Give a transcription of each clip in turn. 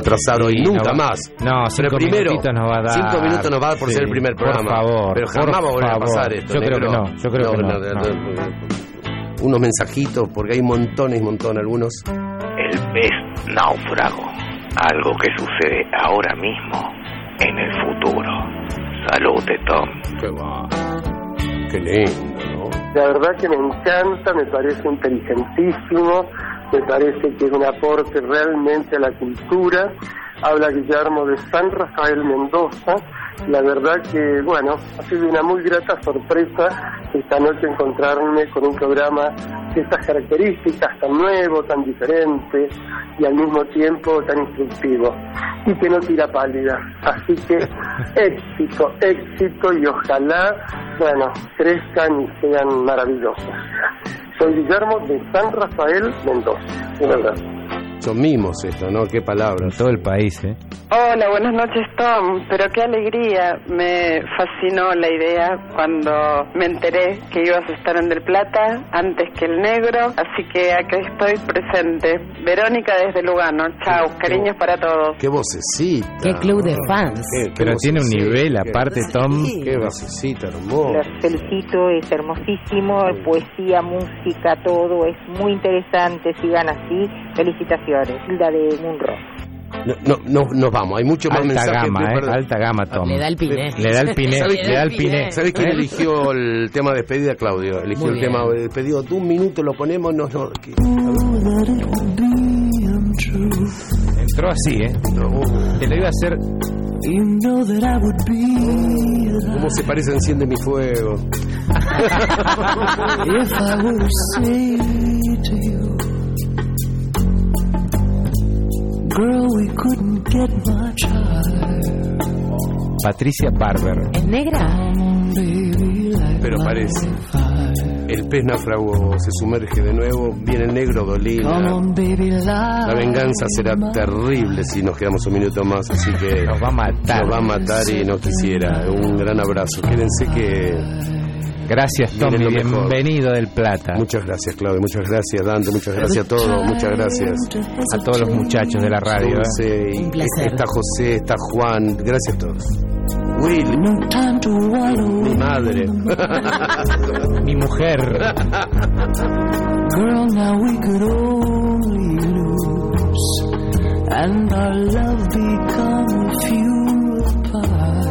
atrasar hoy, nunca más. No, pero primero, 5 minutos nos va a dar. 5 minutos nos va a dar por ser el primer programa. Por favor. Pero jamás va a volver a pasar esto. Yo creo que no. Unos mensajitos, porque hay montones, algunos. El pez náufrago. Algo que sucede ahora mismo en el futuro. Salute, Tom. Qué va. Qué lindo, ¿no? La verdad que me encanta, me parece inteligentísimo, me parece que es un aporte realmente a la cultura. Habla Guillermo de San Rafael Mendoza. La verdad que, bueno, ha sido una muy grata sorpresa esta noche encontrarme con un programa de estas características, tan nuevo, tan diferente y al mismo tiempo tan instructivo y que no tira pálida. Así que éxito y ojalá, bueno, crezcan y sean maravillosas. Soy Guillermo de San Rafael Mendoza, de verdad. Son mimos esto, ¿no? Qué palabras. Todo el país, ¿eh? Hola, buenas noches, Tom. Pero qué alegría. Me fascinó la idea cuando me enteré que ibas a estar en Del Plata antes que el negro. Así que acá estoy presente. Verónica desde Lugano. Chau, cariños para todos. Qué vocecita. Qué club de fans. Pero tiene un nivel aparte, Tom. Qué vocecita hermosa. Los felicito, es hermosísimo. Poesía, música, todo. Es muy interesante. Sigan así. Felicitaciones. Hilda de Munro. Nos vamos, hay mucho más alta mensajes. Gama, alta gama, Tom. Le da el piné. ¿Sabes quién eligió el tema de despedida? Claudio. Eligió el tema de despedida. De un minuto lo ponemos. Entró así, Te lo iba a hacer. ¿Cómo se parece Enciende mi fuego? Girl, we couldn't get much higher. Patricia Barber. ¿Es negra? Pero parece. El pez náufrago se sumerge de nuevo. Viene el negro Dolina. La venganza será terrible si nos quedamos un minuto más. Así que nos va a matar. Nos va a matar y no quisiera. Un gran abrazo. Quédense que... Gracias, Tommy, bienvenido del Plata. Muchas gracias, Claudio, muchas gracias, Dante, muchas gracias a todos, muchas gracias a todos los muchachos de la radio. Un placer. Está José, está Juan, gracias a todos. Will, mi madre, mi mujer. Girl, now we could only lose, and our love become a few apart.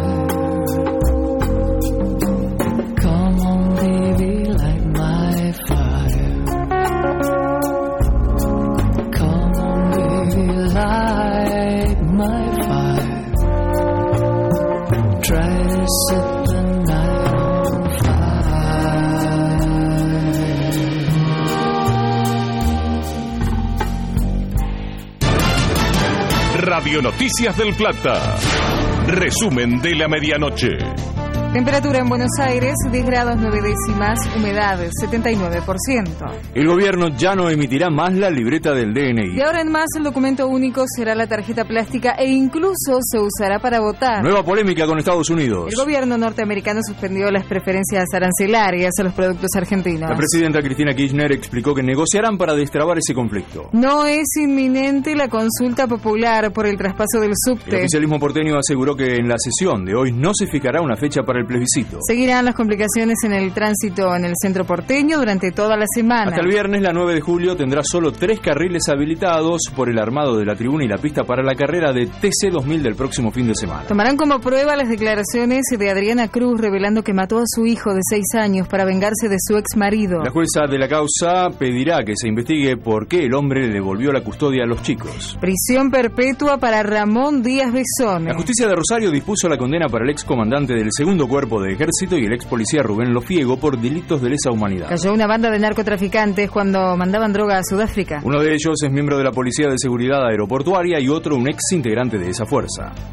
Radio Noticias del Plata. Resumen de la medianoche. Temperatura en Buenos Aires, 10 grados 9 décimas, humedad 79%. El gobierno ya no emitirá más la libreta del DNI. De ahora en más, el documento único será la tarjeta plástica e incluso se usará para votar. Nueva polémica con Estados Unidos. El gobierno norteamericano suspendió las preferencias arancelarias a los productos argentinos. La presidenta Cristina Kirchner explicó que negociarán para destrabar ese conflicto. No es inminente la consulta popular por el traspaso del subte. El oficialismo porteño aseguró que en la sesión de hoy no se fijará una fecha para el plebiscito. Seguirán las complicaciones en el tránsito en el centro porteño durante toda la semana. Hasta el viernes, la 9 de julio, tendrá solo 3 carriles habilitados por el armado de la tribuna y la pista para la carrera de TC 2000 del próximo fin de semana. Tomarán como prueba las declaraciones de Adriana Cruz revelando que mató a su hijo de 6 años para vengarse de su ex marido. La jueza de la causa pedirá que se investigue por qué el hombre le devolvió la custodia a los chicos. Prisión perpetua para Ramón Díaz Besone. La justicia de Rosario dispuso la condena para el ex comandante del segundo cuerpo de ejército y el ex policía Rubén Lofiego por delitos de lesa humanidad. Cayó una banda de narcotraficantes cuando mandaban droga a Sudáfrica. Uno de ellos es miembro de la Policía de Seguridad Aeroportuaria y otro un ex integrante de esa fuerza.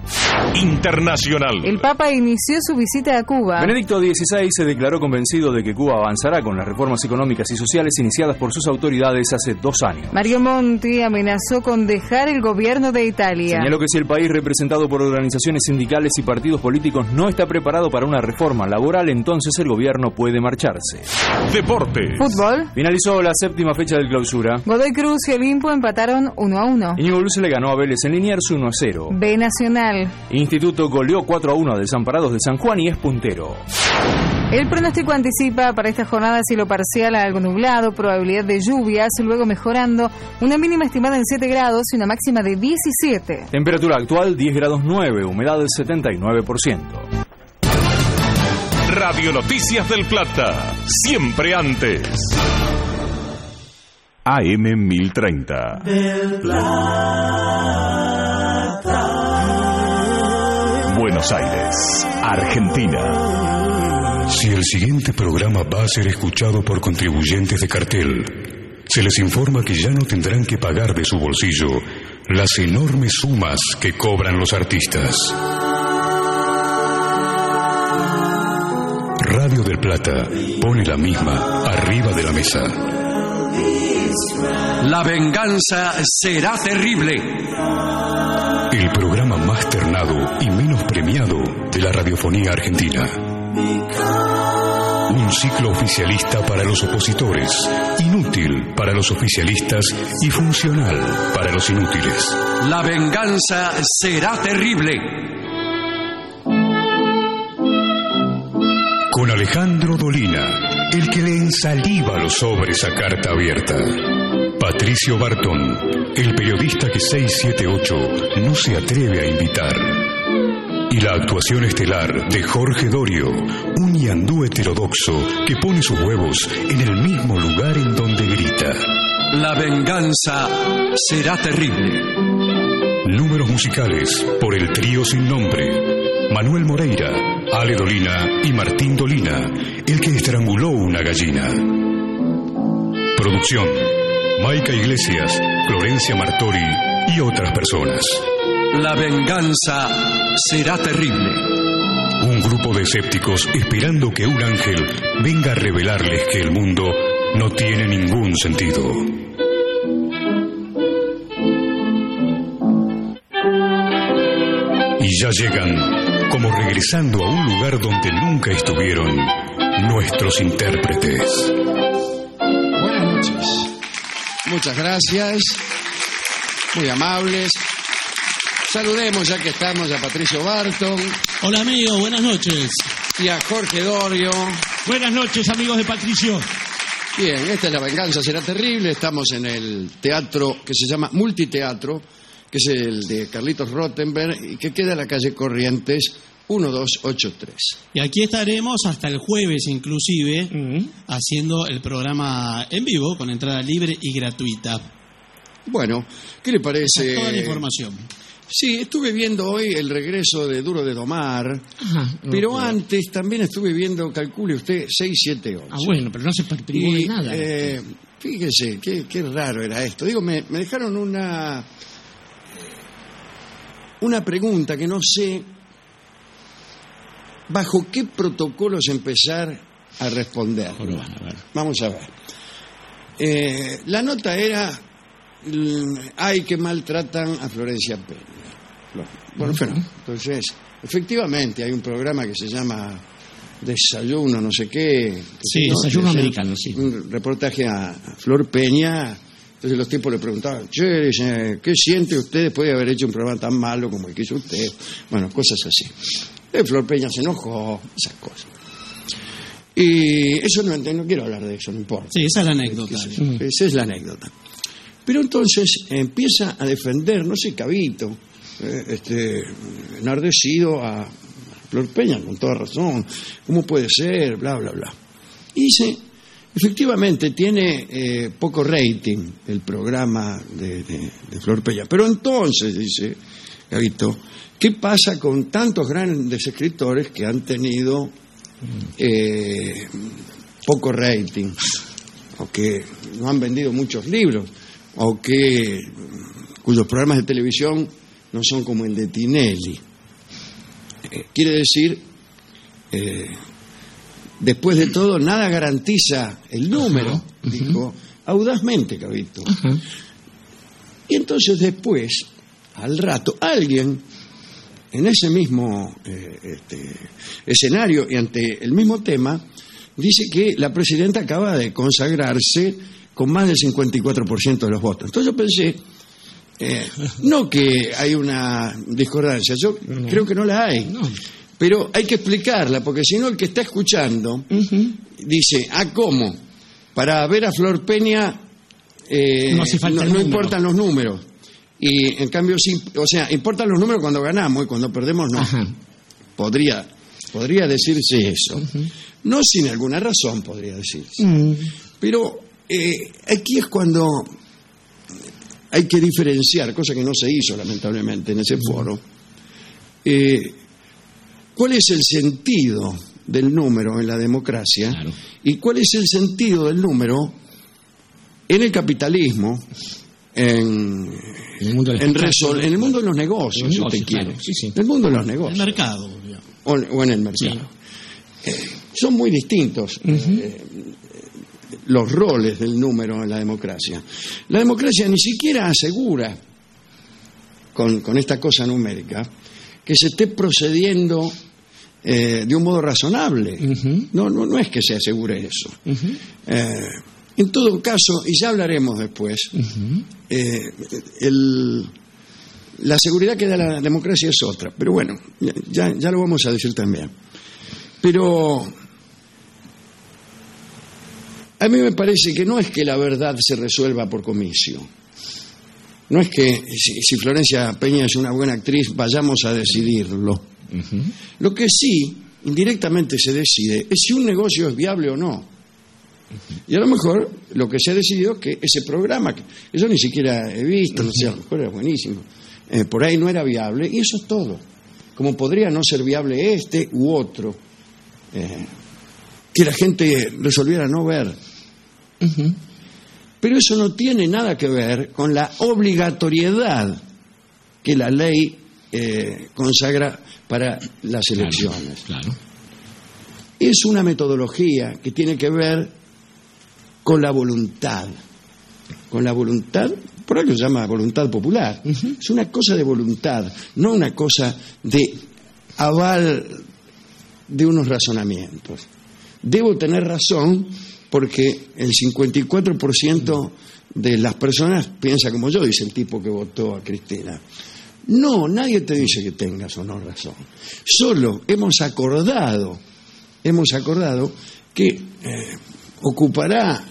Internacional. El Papa inició su visita a Cuba. Benedicto XVI se declaró convencido de que Cuba avanzará con las reformas económicas y sociales iniciadas por sus autoridades hace 2 años. Mario Monti amenazó con dejar el gobierno de Italia. Señaló que si el país representado por organizaciones sindicales y partidos políticos no está preparado para una reforma laboral, entonces el gobierno puede marcharse. Deportes. Fútbol. Finalizó la 7ª fecha del Clausura. Godoy Cruz y Olimpo empataron 1-1. Newell's le ganó a Vélez en Liniers 1-0. B Nacional. Instituto goleó 4-1 a Desamparados de San Juan y es puntero. El pronóstico anticipa para esta jornada cielo parcial a algo nublado, probabilidad de lluvias, luego mejorando, una mínima estimada en 7 grados y una máxima de 17. Temperatura actual 10 grados 9, humedad del 79%. Radio Noticias del Plata, siempre antes. AM 1030. Del Plata. Buenos Aires, Argentina. Si el siguiente programa va a ser escuchado por contribuyentes de cartel, se les informa que ya no tendrán que pagar de su bolsillo las enormes sumas que cobran los artistas. Radio del Plata pone la misma arriba de la mesa. La venganza será terrible. El programa más ternado y menos premiado de la radiofonía argentina. Un ciclo oficialista para los opositores, inútil para los oficialistas y funcional para los inútiles. La venganza será terrible. Con Alejandro Dolina, el que le ensaliva los sobres a carta abierta. Patricio Bartón, el periodista que 678 no se atreve a invitar. Y la actuación estelar de Jorge Dorio, un ñandú heterodoxo que pone sus huevos en el mismo lugar en donde grita. La venganza será terrible. Números musicales por el trío sin nombre. Manuel Moreira, Ale Dolina y Martín Dolina, el que estranguló una gallina. Producción: Maica Iglesias, Florencia Martori y otras personas. La venganza será terrible. Un grupo de escépticos esperando que un ángel venga a revelarles que el mundo no tiene ningún sentido. Y ya llegan, como regresando a un lugar donde nunca estuvieron, nuestros intérpretes. Buenas noches. Muchas gracias. Muy amables. Saludemos, ya que estamos, a Patricio Barton. Hola, amigo, buenas noches. Y a Jorge Dorio. Buenas noches, amigos de Patricio. Bien, esta es La venganza será terrible. Estamos en el teatro que se llama Multiteatro, que es el de Carlitos Rottenberg y que queda en la calle Corrientes 1283. Y aquí estaremos hasta el jueves, inclusive, haciendo el programa en vivo, con entrada libre y gratuita. Bueno, ¿qué le parece? Toda la información. Sí, estuve viendo hoy el regreso de Duro de Domar, pero antes también estuve viendo, calcule usted, 678. Ah, bueno, pero no se privó de nada. Fíjese, qué raro era esto. Digo, me dejaron una pregunta que no sé bajo qué protocolos empezar a responder. Vamos a ver. La nota era: ay, que maltratan a Florencia Peña. Bueno, entonces, efectivamente hay un programa que se llama Desayuno, no sé qué. Sí, Desayuno Americano, sí. Un reportaje a Flor Peña. Entonces los tipos le preguntaban: che, ¿qué siente usted después de haber hecho un programa tan malo como el que hizo usted? Bueno, cosas así. Flor Peña se enojó, esas cosas. Y eso no quiero hablar de eso, no importa. Sí, esa es la anécdota. Esa es la anécdota. Pero entonces empieza a defender, no sé, Cabito, enardecido a Flor Peña, con toda razón. ¿Cómo puede ser? Bla, bla, bla. Y dice: efectivamente tiene poco rating el programa de Flor Peña. Pero entonces, dice Gavito, ¿qué pasa con tantos grandes escritores que han tenido poco rating? O que no han vendido muchos libros, o que cuyos programas de televisión no son como el de Tinelli. quiere decir, después de todo, nada garantiza el número, dijo audazmente Cavito. Y entonces después, al rato, alguien en ese mismo escenario y ante el mismo tema, dice que la presidenta acaba de consagrarse con más del 54% de los votos. Entonces yo pensé, no que hay una discordancia, yo creo que no la hay, pero hay que explicarla, porque si no el que está escuchando dice, ¿cómo? Para ver a Flor Peña no importan los números. Y en cambio, sí, o sea, importan los números cuando ganamos y cuando perdemos no. Podría decirse eso. No sin alguna razón podría decirse. Pero aquí es cuando hay que diferenciar, cosa que no se hizo lamentablemente en ese foro, cuál es el sentido del número en la democracia y cuál es el sentido del número en el capitalismo, en el mundo de los negocios, si usted quiere. En el mundo de los negocios. El mercado. O en el mercado. Son muy distintos los roles del número en la democracia. La democracia ni siquiera asegura, con esta cosa numérica, que se esté procediendo de un modo razonable. No es que se asegure eso. En todo caso, y ya hablaremos después, la seguridad que da la democracia es otra, pero bueno, ya lo vamos a decir también. Pero a mí me parece que no es que la verdad se resuelva por comicio. No es que si Florencia Peña es una buena actriz vayamos a decidirlo. Lo que sí, indirectamente se decide, es si un negocio es viable o no. Y a lo mejor lo que se ha decidido es que ese programa, que yo ni siquiera he visto, no sé, a lo mejor era buenísimo, por ahí no era viable, y eso es todo. Como podría no ser viable este u otro, que la gente resolviera no ver. Pero eso no tiene nada que ver con la obligatoriedad que la ley consagra para las elecciones. Es una metodología que tiene que ver con la voluntad. Con la voluntad, por eso se llama voluntad popular. Es una cosa de voluntad, no una cosa de aval de unos razonamientos. Debo tener razón porque el 54% de las personas piensa como yo, dice el tipo que votó a Cristina. No, nadie te dice que tengas o no razón. Solo hemos acordado que ocupará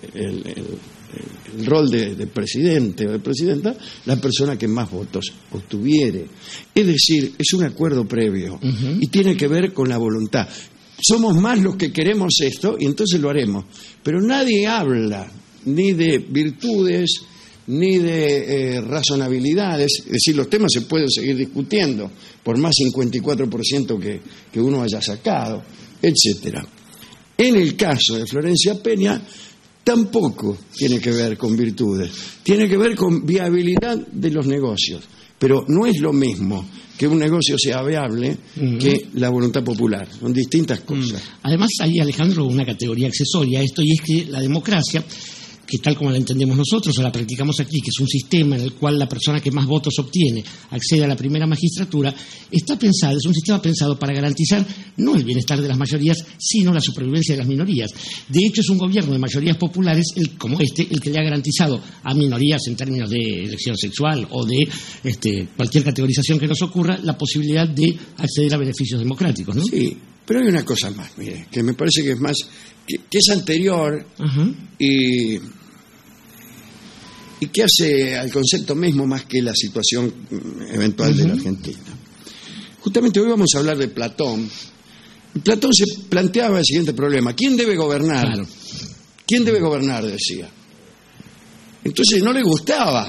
el rol de presidente o de presidenta la persona que más votos obtuviere. Es decir, es un acuerdo previo y tiene que ver con la voluntad. Somos más los que queremos esto y entonces lo haremos. Pero nadie habla ni de virtudes ni de razonabilidades. Es decir, los temas se pueden seguir discutiendo por más 54% que uno haya sacado, etcétera. En el caso de Florencia Peña tampoco tiene que ver con virtudes, tiene que ver con viabilidad de los negocios, pero no es lo mismo que un negocio sea viable que la voluntad popular, son distintas cosas. Además hay, Alejandro, una categoría accesoria a esto, y es que la democracia, que tal como la entendemos nosotros o la practicamos aquí, que es un sistema en el cual la persona que más votos obtiene accede a la primera magistratura, es un sistema pensado para garantizar no el bienestar de las mayorías, sino la supervivencia de las minorías. De hecho, es un gobierno de mayorías populares, como el que le ha garantizado a minorías en términos de elección sexual o de cualquier categorización que nos ocurra, la posibilidad de acceder a beneficios democráticos, ¿no? Sí, pero hay una cosa más, mire, que me parece que es más, que es anterior y que hace al concepto mismo más que la situación eventual de la Argentina. Justamente hoy vamos a hablar de Platón. Platón se planteaba el siguiente problema: ¿quién debe gobernar? Claro. ¿Quién debe gobernar?, decía. Entonces no le gustaba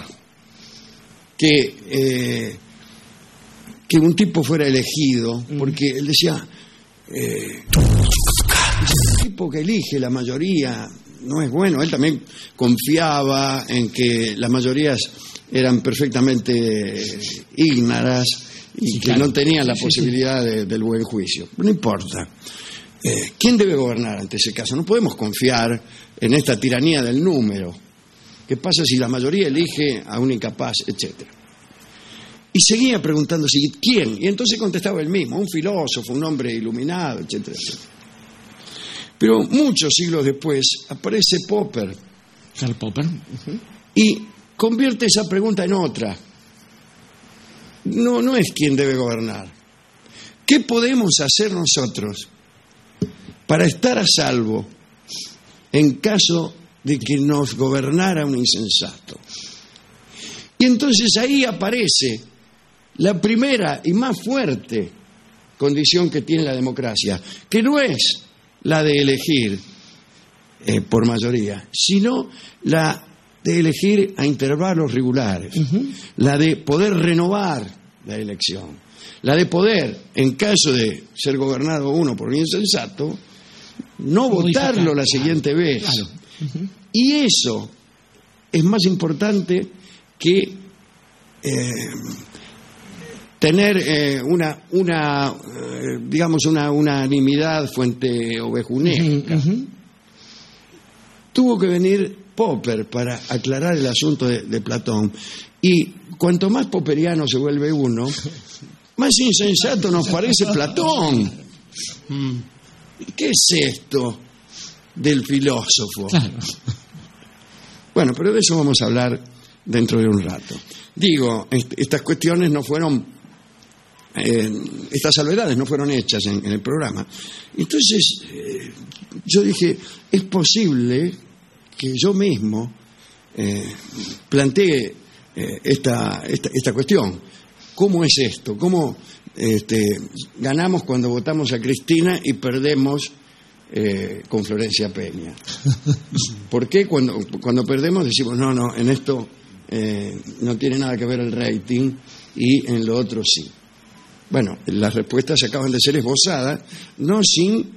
que un tipo fuera elegido, porque él decía, el tipo que elige la mayoría no es bueno. Él también confiaba en que las mayorías eran perfectamente ígnaras y que no tenían la posibilidad del buen juicio. No importa. ¿Quién debe gobernar ante ese caso? No podemos confiar en esta tiranía del número. ¿Qué pasa si la mayoría elige a un incapaz, etcétera? Y seguía preguntándose, ¿quién? Y entonces contestaba él mismo, un filósofo, un hombre iluminado, etcétera, etcétera. Pero muchos siglos después aparece Popper. Karl Popper. Y convierte esa pregunta en otra. No es quién debe gobernar. ¿Qué podemos hacer nosotros para estar a salvo en caso de que nos gobernara un insensato? Y entonces ahí aparece la primera y más fuerte condición que tiene la democracia, que no es la de elegir por mayoría, sino la de elegir a intervalos regulares, la de poder renovar la elección, la de poder, en caso de ser gobernado uno por un insensato, no votarlo la siguiente vez. Claro. Y eso es más importante que tener una unanimidad fuente ovejunesca. Tuvo que venir Popper para aclarar el asunto de Platón. Y cuanto más popperiano se vuelve uno, más insensato nos parece Platón. ¿Qué es esto del filósofo? Claro. Bueno, pero de eso vamos a hablar dentro de un rato. Digo, estas cuestiones no fueron, estas salvedades no fueron hechas en el programa. Entonces, yo dije, es posible que yo mismo plantee esta cuestión. ¿Cómo es esto? ¿Cómo ganamos cuando votamos a Cristina y perdemos con Florencia Peña? ¿Por qué cuando perdemos decimos, no, en esto no tiene nada que ver el rating y en lo otro sí? Bueno, las respuestas acaban de ser esbozadas, no sin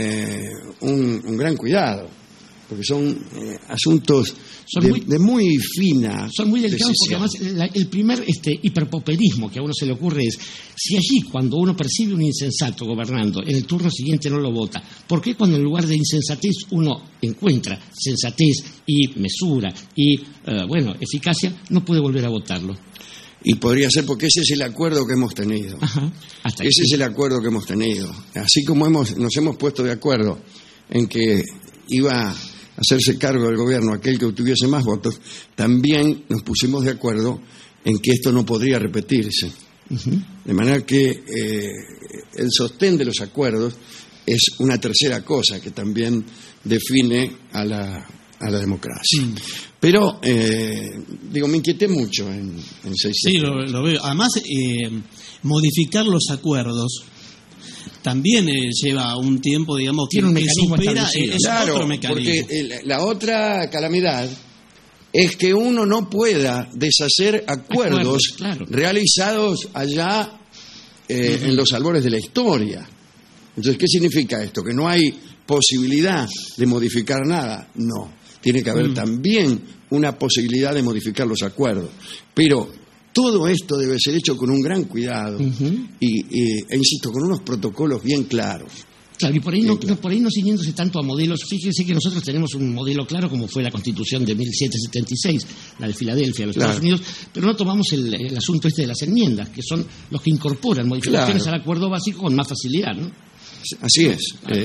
un gran cuidado, porque son asuntos de muy fina. Son muy delicados decisión. porque además el primer hiperpoperismo que a uno se le ocurre es, si allí cuando uno percibe un insensato gobernando, en el turno siguiente no lo vota, ¿por qué cuando en lugar de insensatez uno encuentra sensatez y mesura y, eficacia, no puede volver a votarlo? Y podría ser porque ese es el acuerdo que hemos tenido. Ese es el acuerdo que hemos tenido. Así como nos hemos puesto de acuerdo en que iba a hacerse cargo del gobierno aquel que obtuviese más votos, también nos pusimos de acuerdo en que esto no podría repetirse. De manera que el sostén de los acuerdos es una tercera cosa que también define a la democracia. Pero, me inquieté mucho en 6. Sí, lo veo. Además, modificar los acuerdos también lleva un tiempo, digamos, tiene un mecanismo supera claro, otro mecanismo. Porque la otra calamidad es que uno no pueda deshacer acuerdos realizados allá en los albores de la historia. Entonces, ¿qué significa esto? ¿Que no hay posibilidad de modificar nada? No. Tiene que haber también una posibilidad de modificar los acuerdos. Pero todo esto debe ser hecho con un gran cuidado e insisto, con unos protocolos bien claros. Claro, y por ahí no ciñéndose tanto a modelos. Fíjense que nosotros tenemos un modelo claro como fue la Constitución de 1776, la de Filadelfia, de los Estados Unidos, pero no tomamos el asunto de las enmiendas, que son los que incorporan modificaciones al acuerdo básico con más facilidad, ¿no? Así es.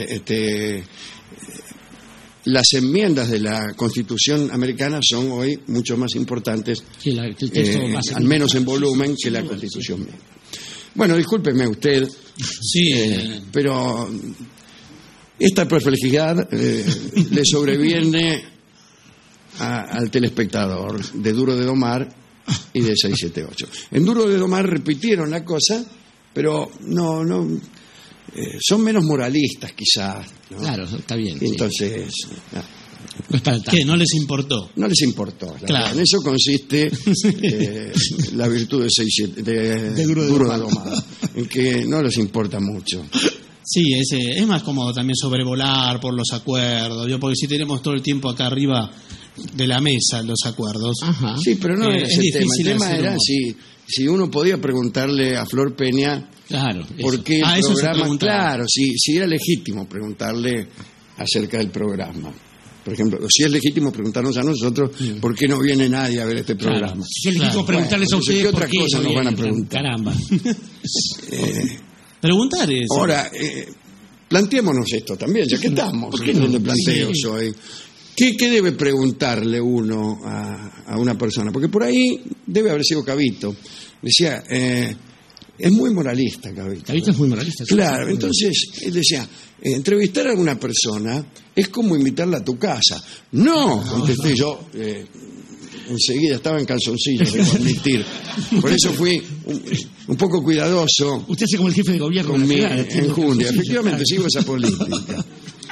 Las enmiendas de la Constitución americana son hoy mucho más importantes, que el texto al menos en volumen, que la Constitución misma. Bueno, discúlpeme usted, pero esta perplejidad le sobreviene al telespectador de Duro de Domar y de 678. En Duro de Domar repitieron la cosa, pero no son menos moralistas quizás, ¿no? Claro, está bien. Entonces, no es para tanto. ¿Qué? ¿No les importó? No les importó. Claro. En eso consiste la virtud de Duro de Domar, en que no les importa mucho. Sí, es más cómodo también sobrevolar por los acuerdos, porque si tenemos todo el tiempo acá arriba de la mesa los acuerdos. Ajá. Sí, pero no era Es ese tema. difícil El tema hacer era humor. si uno podía preguntarle a Flor Peña Claro. por qué el eso se programa. preguntaba. Claro, si era legítimo preguntarle acerca del programa. Por ejemplo, si es legítimo preguntarnos a nosotros por qué no viene nadie a ver este programa. Claro. Si es legítimo preguntarles a ustedes ¿qué por otras qué cosas no nos van a vienen? preguntar? Caramba. Preguntar eso. Ahora, planteémonos esto también, ya que estamos ¿Por qué en no? de planteos Sí. hoy. ¿Qué debe preguntarle uno a una persona? Porque por ahí debe haber sido Cavito. Decía, es muy moralista Cavito. Cavito es muy moralista. sí, Claro, sí. entonces él decía, entrevistar a alguna persona es como invitarla a tu casa. No, contesté yo, enseguida estaba en calzoncillos, debo admitir. Por eso fui un poco cuidadoso Usted hace como el jefe de gobierno con de mi la ciudad, tiene enjundia. calzoncillos, Efectivamente, sigo esa política.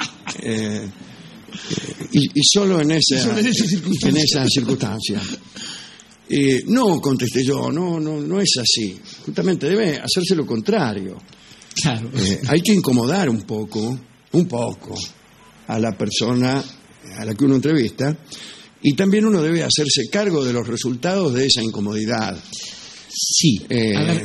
Y solo en esa circunstancia. No, contesté yo, no es así. Justamente debe hacerse lo contrario. Claro. Hay que incomodar un poco a la persona a la que uno entrevista, y también uno debe hacerse cargo de los resultados de esa incomodidad. Sí. A ver.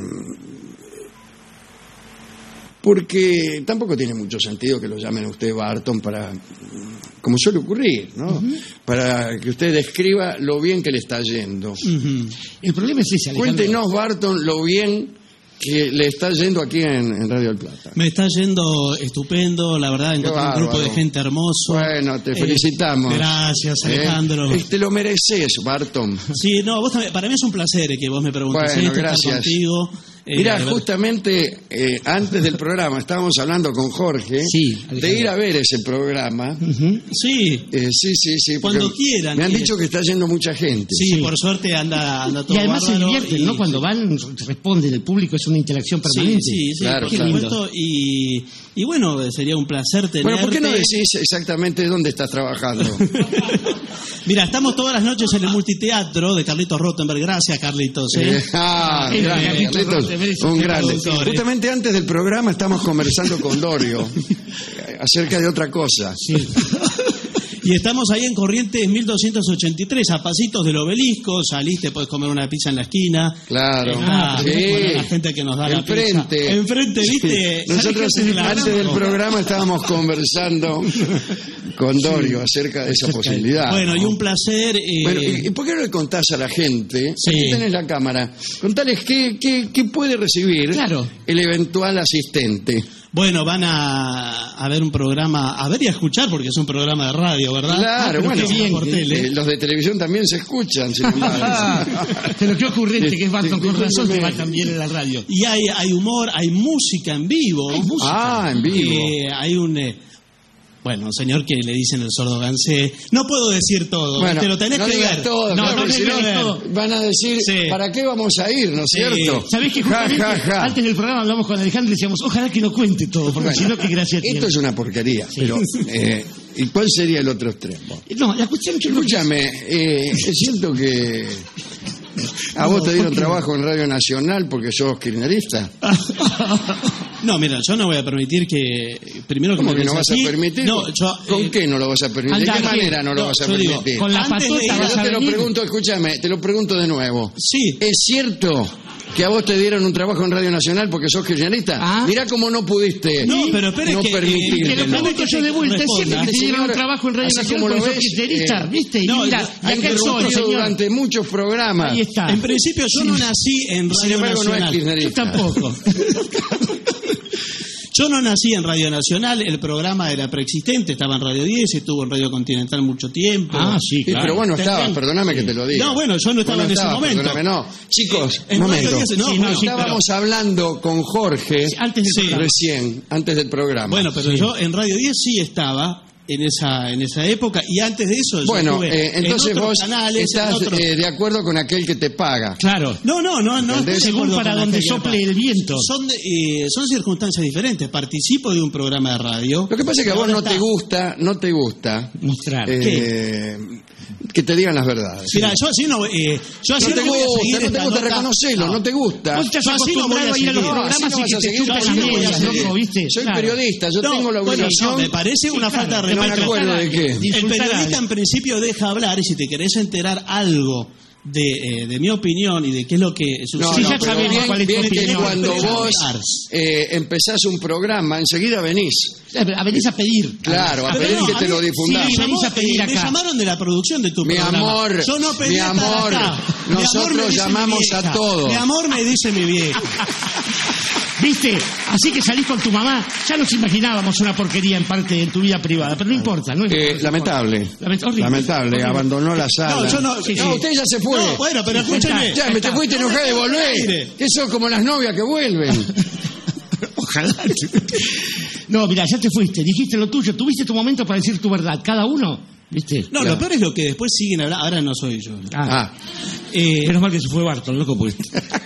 Porque tampoco tiene mucho sentido que lo llamen a usted Barton como suele ocurrir, ¿no? Para que usted describa lo bien que le está yendo. El problema es ese, Alejandro. Cuéntenos, Barton, lo bien que le está yendo aquí en Radio del Plata. Me está yendo estupendo, la verdad, encontré un grupo de gente hermoso. Bueno, te felicitamos. Gracias, Alejandro. Te lo mereces, Barton. Sí, no, vos también, para mí es un placer que vos me preguntes Bueno, esto, gracias. estar contigo. Mira, justamente antes del programa estábamos hablando con Jorge de ir a ver ese programa. Sí. Sí. Cuando quieran. Me han dicho que está yendo mucha gente. Sí, por suerte anda todo Y además se bárbaro divierten, ¿no? Cuando van, responden, el público es una interacción permanente. Sí, claro, por supuesto. Y bueno, sería un placer tenerte. Bueno, ¿por qué no decís exactamente dónde estás trabajando? Mira, estamos todas las noches en el multiteatro de Carlitos Rottenberg. Gracias, Carlitos. Carlitos, un grande. Justamente antes del programa estamos conversando con Dorio acerca de otra cosa. Y estamos ahí en Corrientes 1283, a pasitos del Obelisco. Saliste, podés comer una pizza en la esquina. Claro. Bueno, la gente que nos da la pizza. Enfrente, ¿viste? Nosotros antes del programa estábamos conversando con Dorio acerca de esa posibilidad. Bueno, y un placer. Bueno, ¿y por qué no le contás a la gente? Aquí tenés la cámara. Contales qué puede recibir el eventual asistente. Bueno, van a ver un programa, a ver y a escuchar, porque es un programa de radio, ¿verdad? Claro, bueno, por tele. Los de televisión también se escuchan, sin embargo. Pero qué ocurrente que es Barton, con razón que va también en la radio. Y hay humor, hay música en vivo. Hay música. En vivo. Hay un señor que le dicen el sordo Gansé. No puedo decir todo, bueno, te lo tenés que ver. Todo, no, claro, no si no, van a decir, ¿para qué vamos a ir? ¿No es cierto? ¿Sabés que justamente antes del programa hablamos con Alejandro y decíamos, ojalá que no cuente todo, porque si no, qué gracia tiene? Esto es una porquería, pero ¿y cuál sería el otro extremo? No, la cuestión que... Escúchame, siento que a vos te dieron trabajo en Radio Nacional porque sos kirchnerista. No, mira, yo no voy a permitir que... Primero ¿Cómo que no vas a permitir? No, ¿Con qué no lo vas a permitir? ¿De qué manera no lo vas a permitir? Digo, con la patota vas yo a te lo venir. pregunto, escúchame, te lo pregunto de nuevo. Sí. ¿Es cierto que a vos te dieron un trabajo en Radio Nacional porque sos kirchnerista? Mirá cómo no pudiste pero espere no que, permitirte. Te lo pregunto yo de vuelta, es cierto que te dieron un Señor, trabajo en Radio así Nacional como lo porque sos ves, kirchnerista, ¿viste? Y mira, ha acá estoy, interrumpido señor. durante muchos programas. Ahí está. En principio yo no nací en Sin Radio embargo, no es Nacional. kirchnerista. Yo tampoco. Yo no nací en Radio Nacional, el programa era preexistente, estaba en Radio 10, estuvo en Radio Continental mucho tiempo. Sí, claro. Pero bueno, estabas, perdóname que te lo diga. No, bueno, yo no estaba en ese momento. Perdóname, no. Chicos, En un Radio momento. 10, no, Estábamos hablando con Jorge recién, antes del programa. Bueno, pero yo en Radio 10 sí estaba en esa época, y antes de eso yo bueno, estuve entonces en otros vos canales, estás en otros... de acuerdo con aquel que te paga. Claro. No, ¿Entendés? Según para donde sople el viento. Son circunstancias diferentes. Participo de un programa de radio. Lo que pasa es que a vos no te gusta mostrar. que te digan las verdades. Mira, yo así no, yo así no te no voy a seguir gusta, no te esta gusta nota. reconocerlo, no te gusta. Vos estás acostumbrado a ir a los programas y que te chupen las medias, loco, ¿viste? Soy periodista, yo tengo la obligación. No, me parece una falta de respeto. No me acuerdo de qué. El periodista en principio deja hablar, y si te querés enterar algo de mi opinión y de qué es lo que sucede. No, pero bien que cuando vos empezás un programa, enseguida venís. Venís a pedir. Claro, a pedir que te lo difundamos. Sí, venís a pedir acá. Me llamaron de la producción de tu programa. Mi amor, yo no pedí nosotros llamamos a todos. Mi amor, me dice mi vieja. ¿Viste? Así que salís con tu mamá. Ya nos imaginábamos una porquería en parte en tu vida privada, pero no importa. No es lamentable. Lamentable, abandonó la sala. No, yo no. No, usted ya se fue. No, bueno, pero escúcheme. Ya, me te fuiste enojada de volver. Que son como las novias que vuelven. Ojalá. No, mira, ya te fuiste. Dijiste lo tuyo. Tuviste tu momento para decir tu verdad. Cada uno. ¿Viste? No, lo peor es lo que después siguen hablando. Ahora no soy yo. Menos mal que se fue Barton, loco, pues.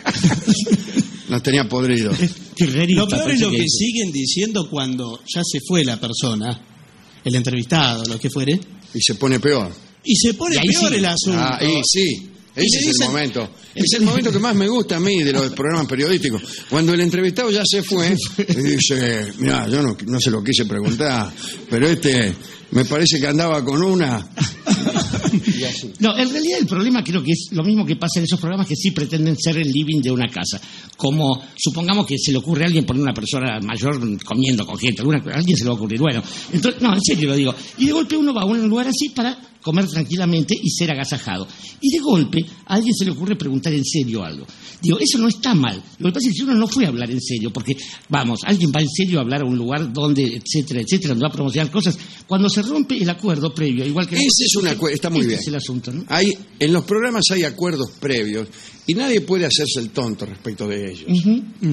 Nos tenía podrido. Lo peor es lo que siguen diciendo cuando ya se fue la persona, el entrevistado, lo que fuere. Y se pone peor. Y se pone peor el asunto. Sí. Ese es el momento. Es el momento que más me gusta a mí de los programas periodísticos. Cuando el entrevistado ya se fue y dice, mira, yo no se lo quise preguntar, pero me parece que andaba con una. No, en realidad el problema creo que es lo mismo que pasa en esos programas que sí pretenden ser el living de una casa. Como, supongamos que se le ocurre a alguien poner una persona mayor comiendo con gente, a alguien se le va a ocurrir. Bueno, entonces, no, en serio lo digo. Y de golpe uno va a un lugar así para comer tranquilamente y ser agasajado. Y de golpe a alguien se le ocurre preguntar en serio algo. Digo, eso no está mal. Lo que pasa es que uno no fue a hablar en serio, porque, vamos, alguien va en serio a hablar a un lugar donde, etcétera, donde va a promocionar cosas. Cuando se rompe el acuerdo previo, igual que... Está muy bien. Es el asunto, ¿no? En los programas hay acuerdos previos y nadie puede hacerse el tonto respecto de ellos.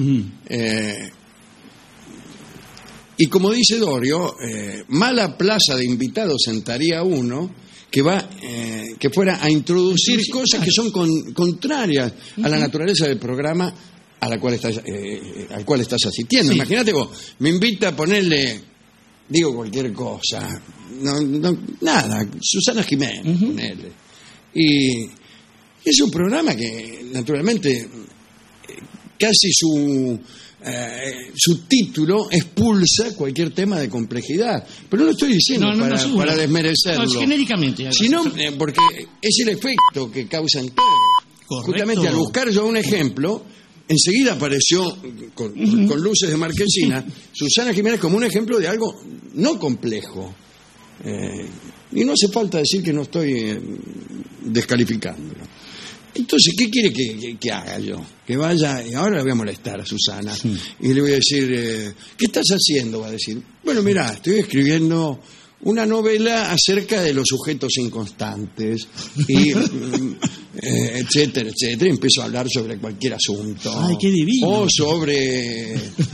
Y como dice Dorio, mala plaza de invitados sentaría uno que fuera a introducir cosas que son contrarias a la naturaleza del programa al cual estás asistiendo. Sí. Imagínate vos, me invita a ponerle, digo cualquier cosa, nada, Susana Jiménez, ponerle. Y es un programa que naturalmente casi su título expulsa cualquier tema de complejidad. Pero no lo estoy diciendo para desmerecerlo. No, genéricamente. Sino porque es el efecto que causan todos. Correcto. Justamente al buscar yo un ejemplo, enseguida apareció con luces de marquesina Susana Jiménez como un ejemplo de algo no complejo. Y no hace falta decir que no estoy descalificándolo. Entonces, ¿qué quiere que haga yo? Que vaya, y ahora le voy a molestar a Susana, y le voy a decir, ¿qué estás haciendo? Va a decir, bueno, mira, estoy escribiendo una novela acerca de los sujetos inconstantes, y etcétera, y empiezo a hablar sobre cualquier asunto. ¡Ay, qué divino! O sobre...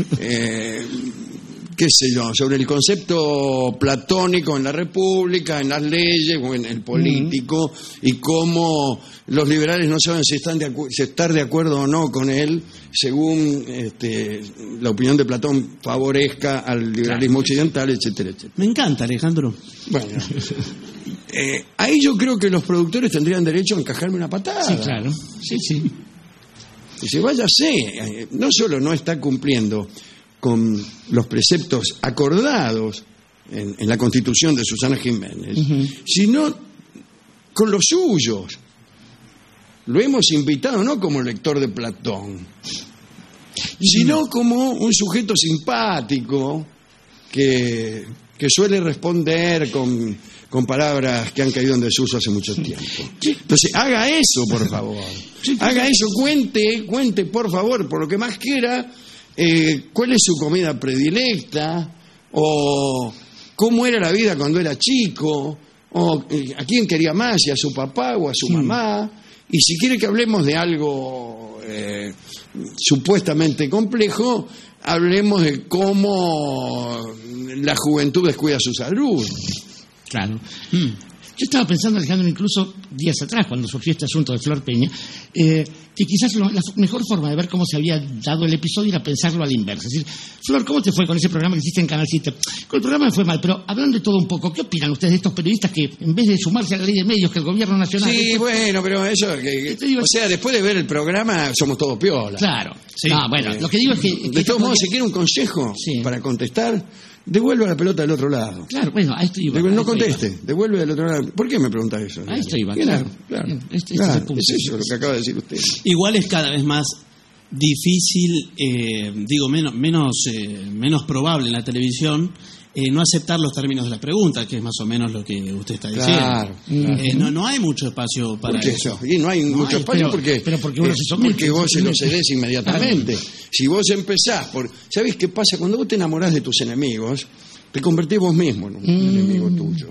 qué sé yo, sobre el concepto platónico en la República, en las leyes o en el político, y cómo los liberales no saben si estar de acuerdo o no con él, según la opinión de Platón favorezca al liberalismo occidental, etcétera. Me encanta, Alejandro. Bueno, ahí yo creo que los productores tendrían derecho a encajarme una patada. Sí, claro. Sí. Y se váyase, no solo no está cumpliendo con los preceptos acordados en la Constitución de Susana Jiménez, sino con los suyos. Lo hemos invitado no como lector de Platón, sino como un sujeto simpático que suele responder con palabras que han caído en desuso hace mucho tiempo. Entonces, haga eso, por favor. Haga eso, cuente, por favor, por lo que más quiera, cuál es su comida predilecta, o cómo era la vida cuando era chico, o a quién quería más, si a su papá o a su mamá. Y si quiere que hablemos de algo supuestamente complejo, hablemos de cómo la juventud descuida su salud. Claro. Yo estaba pensando, Alejandro, incluso días atrás, cuando surgió este asunto de Flor Peña, que quizás la mejor forma de ver cómo se había dado el episodio era pensarlo a la inversa. Es decir, Flor, ¿cómo te fue con ese programa que hiciste en Canal 7? Con el programa me fue mal, pero hablando de todo un poco, ¿qué opinan ustedes de estos periodistas que, en vez de sumarse a la ley de medios que el gobierno nacional... Sí, bueno, pero eso... o sea, después de ver el programa, somos todos piola. Claro. Sí. Bueno, lo que digo es que... De todos modos, si quiere un consejo para contestar... Devuelva la pelota del otro lado. Claro, bueno, a esto iba. No conteste, devuelve del otro lado. ¿Por qué me pregunta eso? A esto iba. Claro. Este es el punto. Es eso lo que acaba de decir usted. Igual es cada vez más difícil, menos probable en la televisión no aceptar los términos de la pregunta, que es más o menos lo que usted está diciendo. Claro. No hay mucho espacio para eso. Y no hay mucho espacio porque uno se somete. Porque vos se lo cedés inmediatamente. Si vos empezás por... ¿Sabés qué pasa? Cuando vos te enamorás de tus enemigos, te convertís vos mismo en un enemigo tuyo.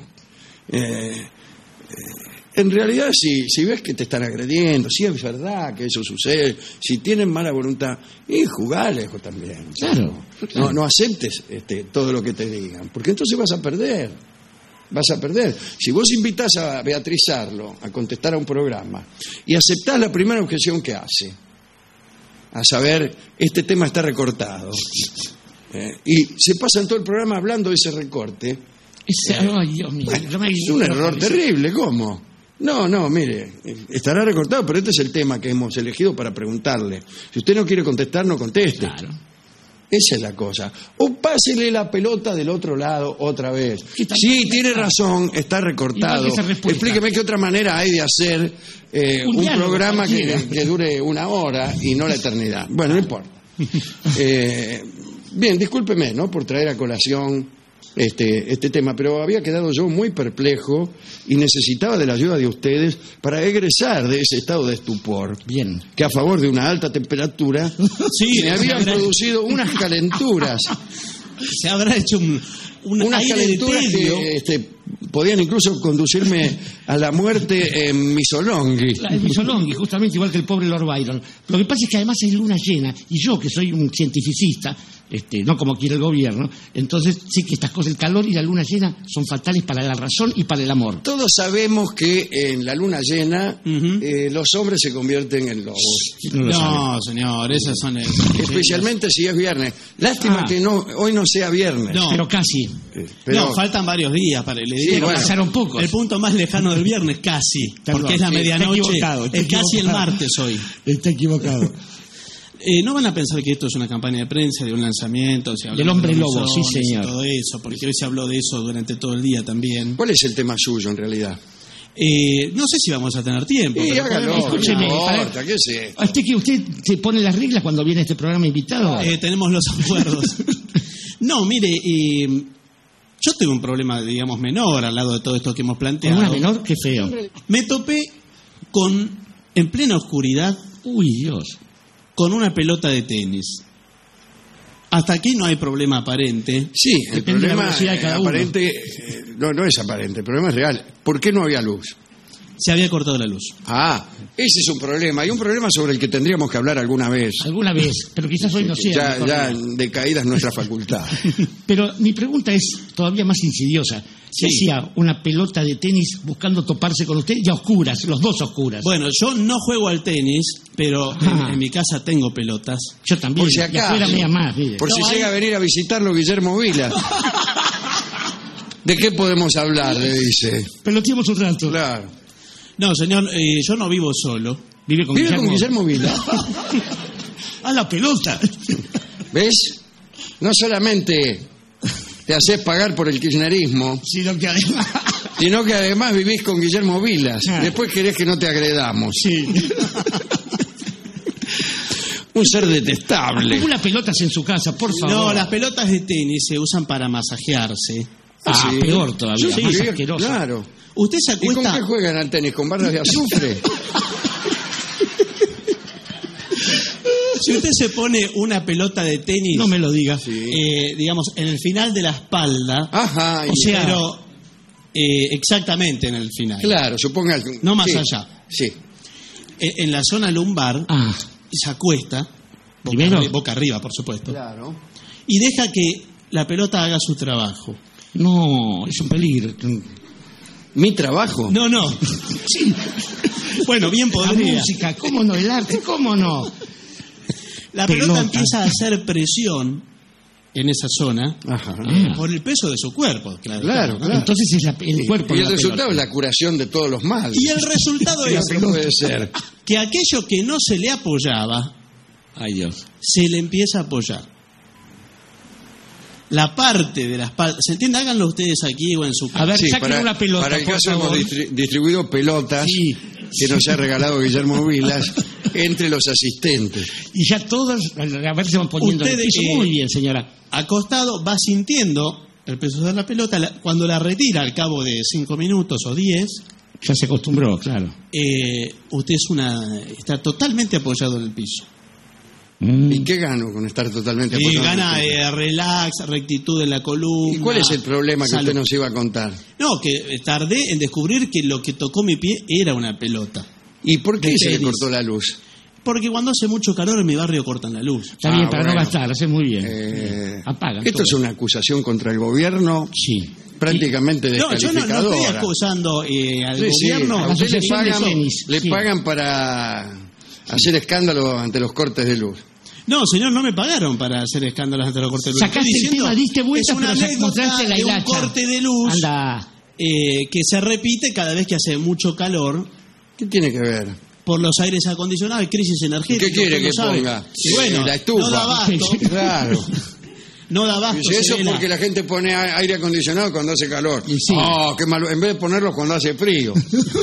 En realidad, si ves que te están agrediendo, si es verdad que eso sucede, si tienen mala voluntad, jugale también. Claro. No aceptes todo lo que te digan, porque entonces vas a perder. Si vos invitás a Beatriz Arlo a contestar a un programa y aceptás la primera objeción que hace, a saber, este tema está recortado, y se pasan todo el programa hablando de ese recorte, ay, Dios mío, es un error terrible. ¿Cómo? No, mire, estará recortado, pero este es el tema que hemos elegido para preguntarle. Si usted no quiere contestar, no conteste. Claro. Esa es la cosa. O pásele la pelota del otro lado otra vez. Sí, tiene razón, está recortado. Explíqueme qué otra manera hay de hacer un programa que dure 1 hora y no la eternidad. Bueno, no importa. Bien, discúlpeme, ¿no?, por traer a colación este tema, pero había quedado yo muy perplejo y necesitaba de la ayuda de ustedes para egresar de ese estado de estupor. Bien. Que a favor de una alta temperatura me habían producido unas calenturas. Se habrá hecho unas calenturas que podían incluso conducirme a la muerte en Missolonghi. En Missolonghi, justamente igual que el pobre Lord Byron. Lo que pasa es que además es luna llena, y yo, que soy un cientificista, no como quiere el gobierno, entonces sí que estas cosas, el calor y la luna llena, son fatales para la razón y para el amor. Todos sabemos que en la luna llena los hombres se convierten en lobos. No, señor, esas son... Especialmente si es viernes. Lástima que hoy no sea viernes. No, pero casi. No, faltan varios días para... pasaron pocos. El punto más lejano del viernes, casi. Porque es la medianoche. Es casi el martes hoy. Está equivocado. No van a pensar que esto es una campaña de prensa, de un lanzamiento, del hombre lobo, sí señor. Todo eso, porque hoy se habló de eso durante todo el día también. ¿Cuál es el tema suyo en realidad? No sé si vamos a tener tiempo. Hágalo, escúcheme, ¿qué sé? ¿Usted se pone las reglas cuando viene este programa invitado? Tenemos los acuerdos. No, mire, yo tengo un problema, digamos, menor al lado de todo esto que hemos planteado. ¿Una menor? Qué feo. Me topé en plena oscuridad. Uy, Dios. Con una pelota de tenis. Hasta aquí no hay problema aparente. Sí, el problema aparente no es aparente, el problema es real. ¿Por qué no había luz? Se había cortado la luz. Ese es un problema, y un problema sobre el que tendríamos que hablar alguna vez. Alguna vez, pero quizás hoy no sea. Ya decaídas nuestras facultades. Pero mi pregunta es todavía más insidiosa. ¿Qué hacía una pelota de tenis buscando toparse con usted y a oscuras, los dos a oscuras? Bueno, yo no juego al tenis, pero en mi casa tengo pelotas. Yo también. Por si acaso, por si llega a venir a visitarlo Guillermo Vila. ¿De qué podemos hablar? Le dice. Peloteamos un rato. Claro. No, señor, yo no vivo solo. ¿Vive con Guillermo Vila? A la pelota. ¿Ves? No solamente te haces pagar por el kirchnerismo, sino que además vivís con Guillermo Vilas. Después querés que no te agredamos. Sí. Un ser detestable. Una pelotas en su casa, por favor. No, las pelotas de tenis se usan para masajearse. ¿Sí? Peor todavía, más asqueroso. Claro. Usted se acuesta... ¿Y con qué juegan al tenis? ¿Con barras de azufre? Si usted se pone una pelota de tenis... No me lo diga. Digamos, en el final de la espalda... Ajá. Pero exactamente en el final. Claro, suponga... No más allá. Sí. En la zona lumbar, se acuesta, boca arriba, por supuesto. Claro. Y deja que la pelota haga su trabajo. No, es un peligro. ¿Mi trabajo? No. Sí. Bueno, bien podría. La música, ¿cómo no? El arte, ¿cómo no? La pelota empieza a hacer presión en esa zona por el peso de su cuerpo. Claro. Entonces es el cuerpo. Y el resultado es la curación de todos los males. Y el resultado es no puede ser que aquello que no se le apoyaba, ay Dios, se le empieza a apoyar. La parte de la espalda, ¿se entiende? Háganlo ustedes aquí o en su casa. A ver, saquen una pelota. Para el caso hemos distribuido pelotas que nos ha regalado Guillermo Vilas entre los asistentes. Y ya todos, a ver, se van poniendo ustedes, en el piso. Muy bien, señora. Acostado, va sintiendo el peso de la pelota. Cuando la retira al cabo de 5 minutos o 10... Ya se acostumbró, claro. Usted está totalmente apoyado en el piso. ¿Y qué gano con estar totalmente apoyado? Gana relax, rectitud en la columna. ¿Y cuál es el problema que usted nos iba a contar? No, que tardé en descubrir que lo que tocó mi pie era una pelota. ¿Y por qué se le cortó la luz? Porque cuando hace mucho calor en mi barrio cortan la luz. Está bien, para no gastar, hace muy bien. Apagan. ¿Esto es una acusación contra el gobierno? Sí. Prácticamente descalificadora. No estoy acusando al gobierno. A usted le pagan para hacer escándalo ante los cortes de luz. No, señor, no me pagaron para hacer escándalos ante los cortes de luz. Sacaste el tema, diste vuelta, pero encontraste la hilacha. Un corte de luz Anda. Que se repite cada vez que hace mucho calor. ¿Qué tiene que ver? Por los aires acondicionados, crisis energética. ¿Qué quiere que ponga? Bueno, la estufa. No da abasto. Claro. No da abasto. Eso es porque la gente pone aire acondicionado cuando hace calor. Sí. Oh, qué malo. En vez de ponerlo cuando hace frío.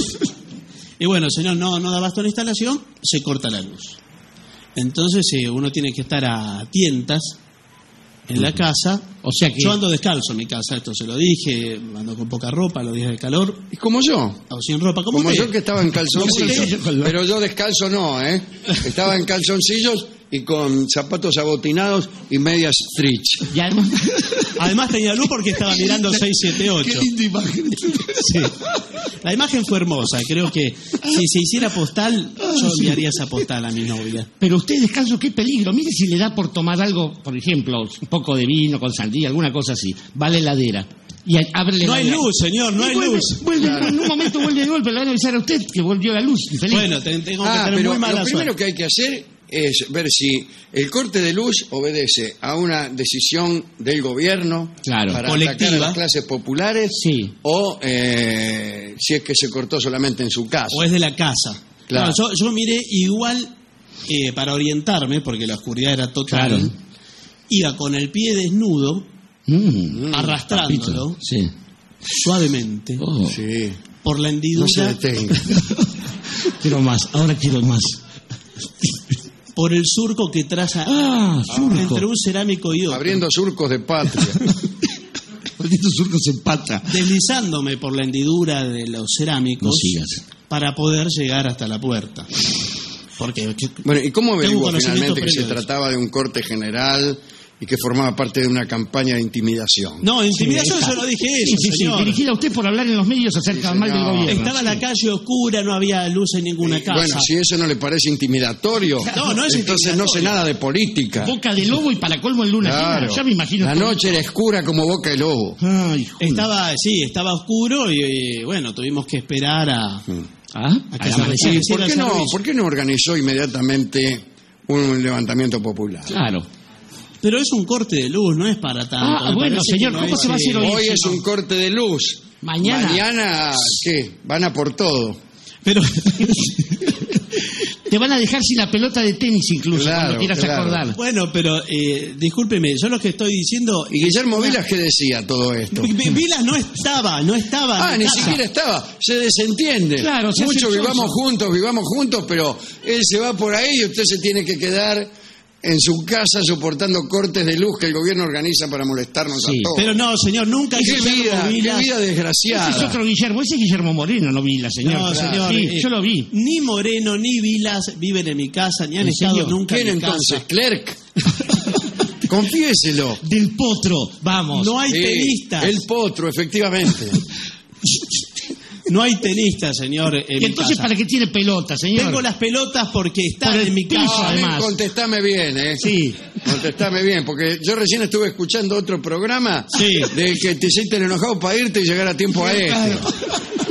Y bueno, señor, no da abasto la instalación, se corta la luz. Entonces uno tiene que estar a tientas en la casa. O sea que yo ando descalzo en mi casa, esto se lo dije, ando con poca ropa los días de calor. ¿Y como yo? O sin ropa, como usted. Yo que estaba en calzoncillos. Pero yo descalzo no, Estaba en calzoncillos y con zapatos abotinados y medias stretch. Y además tenía luz porque estaba mirando 678. Qué linda imagen. Sí. La imagen fue hermosa. Creo que si se hiciera postal, yo enviaría esa postal a mi novia. Pero usted descalzo, qué peligro. Mire si le da por tomar algo, por ejemplo, un poco de vino con sandía, alguna cosa así. Va a la heladera. Y abre no hay luz, señor, no hay luz. Claro. En un momento vuelve de golpe, le van a avisar a usted que volvió la luz. Infeliz. Bueno, tengo que tener muy mala lo primero suerte. que hay que hacer es ver si el corte de luz obedece a una decisión del gobierno para atacar a las clases populares o si es que se cortó solamente en su casa. O es de la casa. Claro. No, yo miré igual para orientarme, porque la oscuridad era total, iba con el pie desnudo, arrastrándolo suavemente por la hendidura. No se detenga. Quiero más, ahora quiero más. Por el surco que traza entre un cerámico y otro. Abriendo surcos de patria. Abriendo surcos en pata. Deslizándome por la hendidura de los cerámicos para poder llegar hasta la puerta. Porque, bueno, ¿y cómo averiguó finalmente que se trataba de un corte general y que formaba parte de una campaña de intimidación? No, intimidación yo no dije eso, señor. Dirigida a usted por hablar en los medios acerca mal del gobierno. Estaba la calle oscura, no había luz en ninguna casa. Bueno, si eso no le parece intimidatorio, no es entonces no sé nada de política. Boca de lobo y para colmo en luna llena. Ya me imagino. La noche era oscura como boca de lobo. Ay, estaba oscuro y bueno, tuvimos que esperar a que ¿Por qué no organizó inmediatamente un levantamiento popular? Claro. Pero es un corte de luz, no es para tanto. Bueno, señor, ¿cómo se va a hacer hoy? Hoy es un corte de luz. Mañana, ¿qué? Van a por todo. Pero te van a dejar sin la pelota de tenis incluso, cuando quieras acordar. Bueno, pero discúlpeme, yo lo que estoy diciendo... ¿Y Guillermo Vilas qué decía todo esto? Vilas no estaba. Ni siquiera estaba. Se desentiende. Claro, muchos vivamos juntos, pero él se va por ahí y usted se tiene que quedar en su casa soportando cortes de luz que el gobierno organiza para molestarnos a todos. Pero no, señor, nunca... Qué vida desgraciada. Ese es otro Guillermo, ese es Guillermo Moreno, no Vilas, señor. No, señor. Yo lo vi. Ni Moreno ni Vilas viven en mi casa, ni han estado nunca en mi casa. ¿Quién entonces? ¿Clerc? Confiéselo. Del Potro, vamos. No hay tenistas. El Potro, efectivamente. No hay tenistas, señor. ¿Y entonces para qué tiene pelotas, señor? Tengo las pelotas porque están en mi casa. Además. Contestame bien, Sí. Contestame bien, porque yo recién estuve escuchando otro programa del que te hiciste el enojado para irte y llegar a tiempo a este.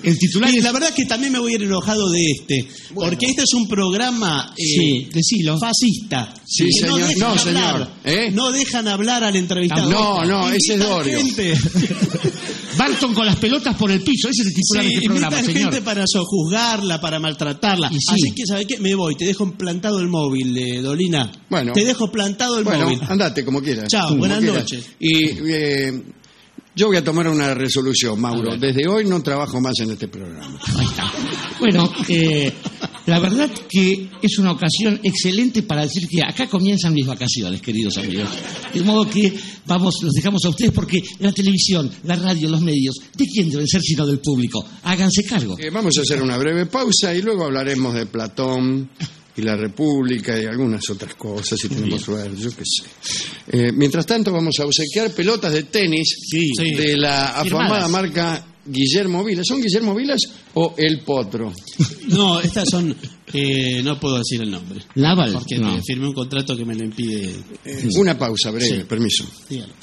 El titular y es... la verdad es que también me voy a ir enojado de porque este es un programa fascista. Sí, señor. No, señor. No dejan hablar al entrevistador. No, ese es Dorio. Barton con las pelotas por el piso, ese es el titular de este programa, señor. señor. Gente para sojuzgarla, para maltratarla. Así que, ¿sabe qué? Me voy, te dejo plantado el móvil, Dolina. Bueno. Te dejo plantado el móvil. Andate como quieras. Chao, buenas noches. Y yo voy a tomar una resolución, Mauro. Desde hoy no trabajo más en este programa. Ahí está. Bueno, la verdad que es una ocasión excelente para decir que acá comienzan mis vacaciones, queridos amigos. De modo que los dejamos a ustedes porque la televisión, la radio, los medios, ¿de quién deben ser sino del público? Háganse cargo. Vamos a hacer una breve pausa y luego hablaremos de Platón y la República y algunas otras cosas, si tenemos suerte, yo qué sé. Mientras tanto vamos a obsequiar pelotas de tenis de la afamada marca Guillermo Vilas. ¿Son Guillermo Vilas o El Potro? No, estas son... no puedo decir el nombre. Laval. Porque firmé un contrato que me lo impide. Una pausa breve, permiso. Dígalo.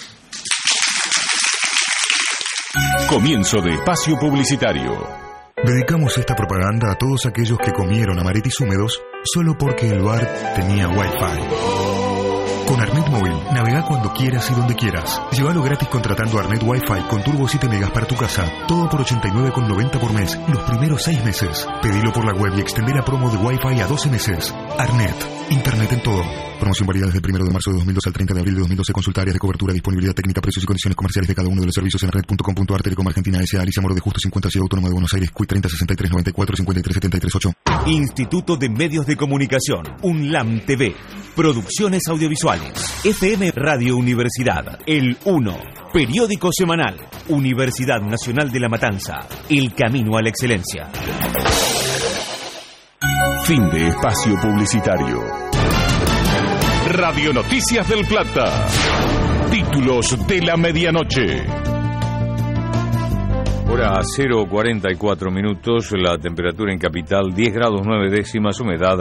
Comienzo de espacio publicitario. Dedicamos esta propaganda a todos aquellos que comieron amaretis húmedos solo porque el bar tenía Wi-Fi. Con Arnet Móvil, navega cuando quieras y donde quieras. Llévalo gratis contratando Arnet Wi-Fi con turbo 7 megas para tu casa. Todo por $89,90 por mes, los primeros 6 meses. Pedilo por la web y extender la promo de Wi-Fi a 12 meses. Arnet, internet en todo. Promoción válida desde el 1 de marzo de 2002 al 30 de abril de 2012. Consulta áreas de cobertura, disponibilidad técnica, precios y condiciones comerciales de cada uno de los servicios en arnet.com.ar. Telecom Argentina S.A. Alicia Moro de Justo 50, Ciudad Autónoma de Buenos Aires, CUI 30 63 94 53 73 8. Instituto de Medios de Comunicación, UNLAM TV. Producciones audiovisuales. FM Radio Universidad, El 1. Periódico semanal. Universidad Nacional de La Matanza. El camino a la excelencia. Fin de espacio publicitario. Radio Noticias del Plata. Títulos de la medianoche. Hora 0:44 minutos, la temperatura en capital 10 grados 9 décimas, humedad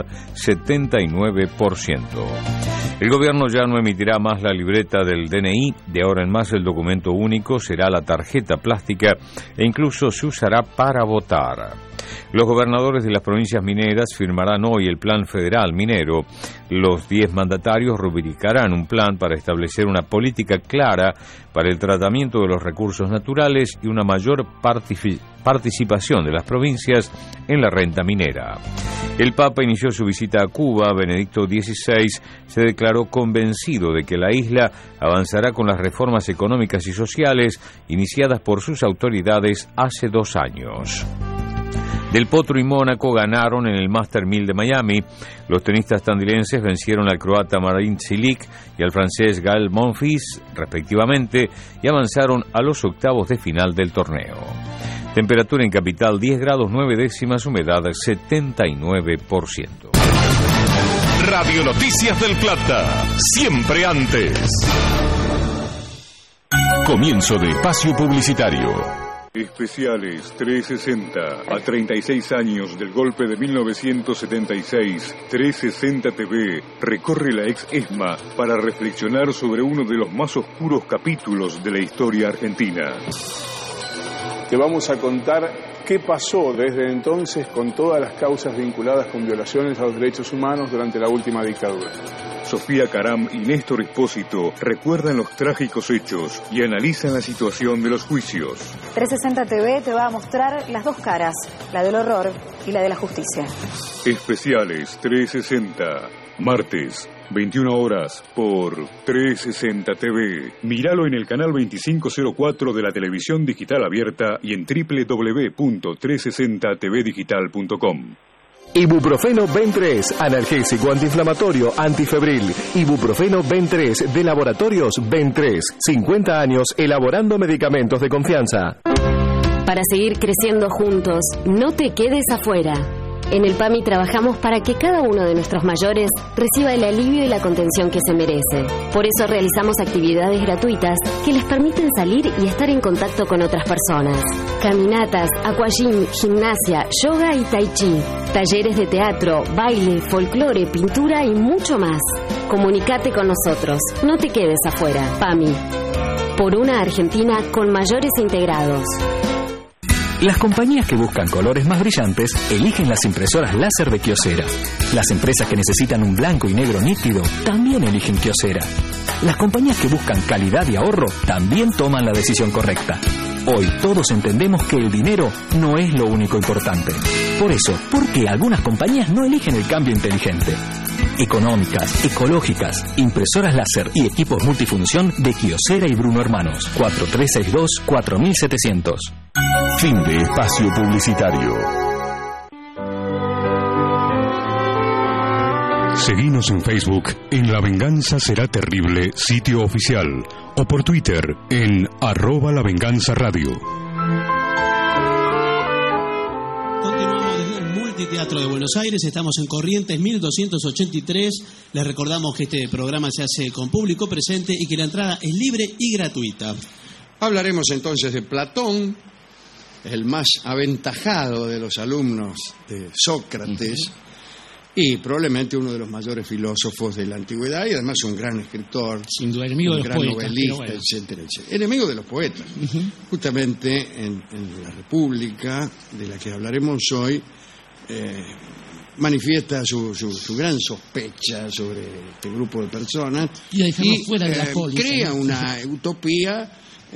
79%. El gobierno ya no emitirá más la libreta del DNI, de ahora en más el documento único será la tarjeta plástica e incluso se usará para votar. Los gobernadores de las provincias mineras firmarán hoy el Plan Federal Minero. Los 10 mandatarios rubricarán un plan para establecer una política clara para el tratamiento de los recursos naturales y una mayor participación de las provincias en la renta minera. El Papa inició su visita a Cuba. Benedicto XVI se declaró convencido de que la isla avanzará con las reformas económicas y sociales iniciadas por sus autoridades hace 2 años. Del Potro y Mónaco ganaron en el Master 1000 de Miami. Los tenistas tandilenses vencieron al croata Marin Cilic y al francés Gael Monfils, respectivamente, y avanzaron a los octavos de final del torneo. Temperatura en capital 10 grados 9 décimas, humedad 79%. Radio Noticias del Plata, siempre antes. Comienzo de espacio publicitario. Especiales 360. A 36 años del golpe de 1976, 360 TV recorre la ex ESMA para reflexionar sobre uno de los más oscuros capítulos de la historia argentina. Te vamos a contar qué pasó desde entonces con todas las causas vinculadas con violaciones a los derechos humanos durante la última dictadura. Sofía Caram y Néstor Espósito recuerdan los trágicos hechos y analizan la situación de los juicios. 360 TV te va a mostrar las dos caras, la del horror y la de la justicia. Especiales 360, martes, 21 horas, por 360 TV. Míralo en el canal 2504 de la televisión digital abierta y en www.360tvdigital.com. Ibuprofeno Ben3, analgésico, antiinflamatorio, antifebril. Ibuprofeno Ben3 de Laboratorios Ben3. 50 años elaborando medicamentos de confianza. Para seguir creciendo juntos, no te quedes afuera. En el PAMI trabajamos para que cada uno de nuestros mayores reciba el alivio y la contención que se merece. Por eso realizamos actividades gratuitas que les permiten salir y estar en contacto con otras personas. Caminatas, aquagym, gimnasia, yoga y tai chi. Talleres de teatro, baile, folclore, pintura y mucho más. Comunicate con nosotros. No te quedes afuera. PAMI. Por una Argentina con mayores integrados. Las compañías que buscan colores más brillantes eligen las impresoras láser de Kyocera. Las empresas que necesitan un blanco y negro nítido también eligen Kyocera. Las compañías que buscan calidad y ahorro también toman la decisión correcta. Hoy todos entendemos que el dinero no es lo único importante. Por eso, ¿por qué algunas compañías no eligen el cambio inteligente? Económicas, ecológicas, impresoras láser y equipos multifunción de Kyocera y Bruno Hermanos. 4362-4700. Fin de espacio publicitario. Seguinos en Facebook en La Venganza Será Terrible, sitio oficial, o por Twitter en @lavenganzaradio. Continuamos desde el Multiteatro de Buenos Aires, estamos en Corrientes 1283. Les recordamos que este programa se hace con público presente y que la entrada es libre y gratuita. Hablaremos entonces de Platón, el más aventajado de los alumnos de Sócrates, y probablemente uno de los mayores filósofos de la antigüedad, y además un gran escritor, sin duda, enemigo de los gran poetas, novelista, bueno. etcétera, etcétera. Enemigo de los poetas. Justamente en la República, de la que hablaremos hoy, manifiesta su gran sospecha sobre este grupo de personas y fuera de la polis, crea una utopía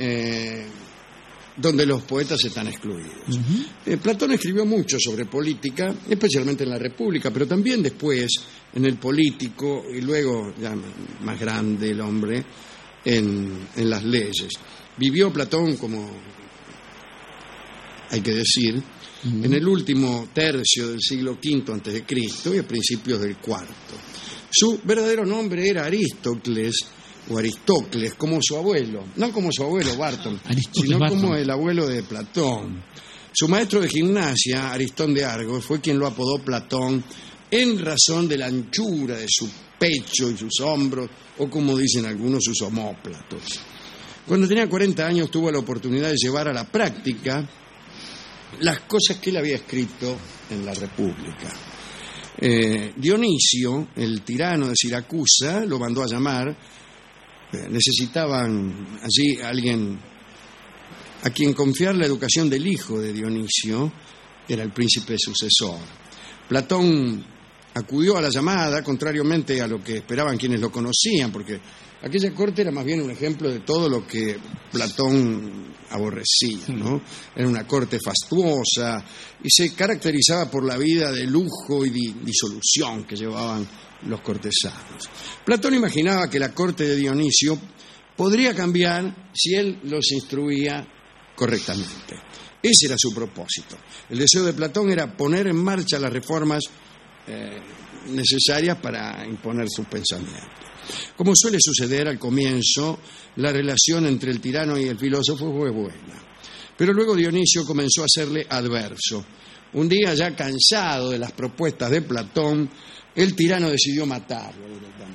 donde los poetas están excluidos. Platón escribió mucho sobre política, especialmente en la República, pero también después en el Político, y luego, ya más grande el hombre, en las leyes. Vivió Platón, como hay que decir, en el último tercio del siglo V a.C. y a principios del IV. Su verdadero nombre era Aristócles, o Aristócles, como su abuelo, no como su abuelo Barton, sino como el abuelo de Platón. Su maestro de gimnasia, Aristón de Argos, fue quien lo apodó Platón en razón de la anchura de su pecho y sus hombros, o como dicen algunos, sus omóplatos. Cuando tenía 40 años tuvo la oportunidad de llevar a la práctica las cosas que él había escrito en la República. Dionisio, el tirano de Siracusa, lo mandó a llamar. Necesitaban allí alguien a quien confiar la educación del hijo de Dionisio, era el príncipe sucesor. Platón acudió a la llamada, contrariamente a lo que esperaban quienes lo conocían, porque aquella corte era más bien un ejemplo de todo lo que Platón aborrecía, ¿no? Era una corte fastuosa y se caracterizaba por la vida de lujo y disolución que llevaban los cortesanos. Platón imaginaba que la corte de Dionisio podría cambiar si él los instruía correctamente. Ese era su propósito. El deseo de Platón era poner en marcha las reformas necesarias para imponer sus pensamientos. Como suele suceder al comienzo, la relación entre el tirano y el filósofo fue buena. Pero luego Dionisio comenzó a serle adverso. Un día, ya cansado de las propuestas de Platón, el tirano decidió matarlo.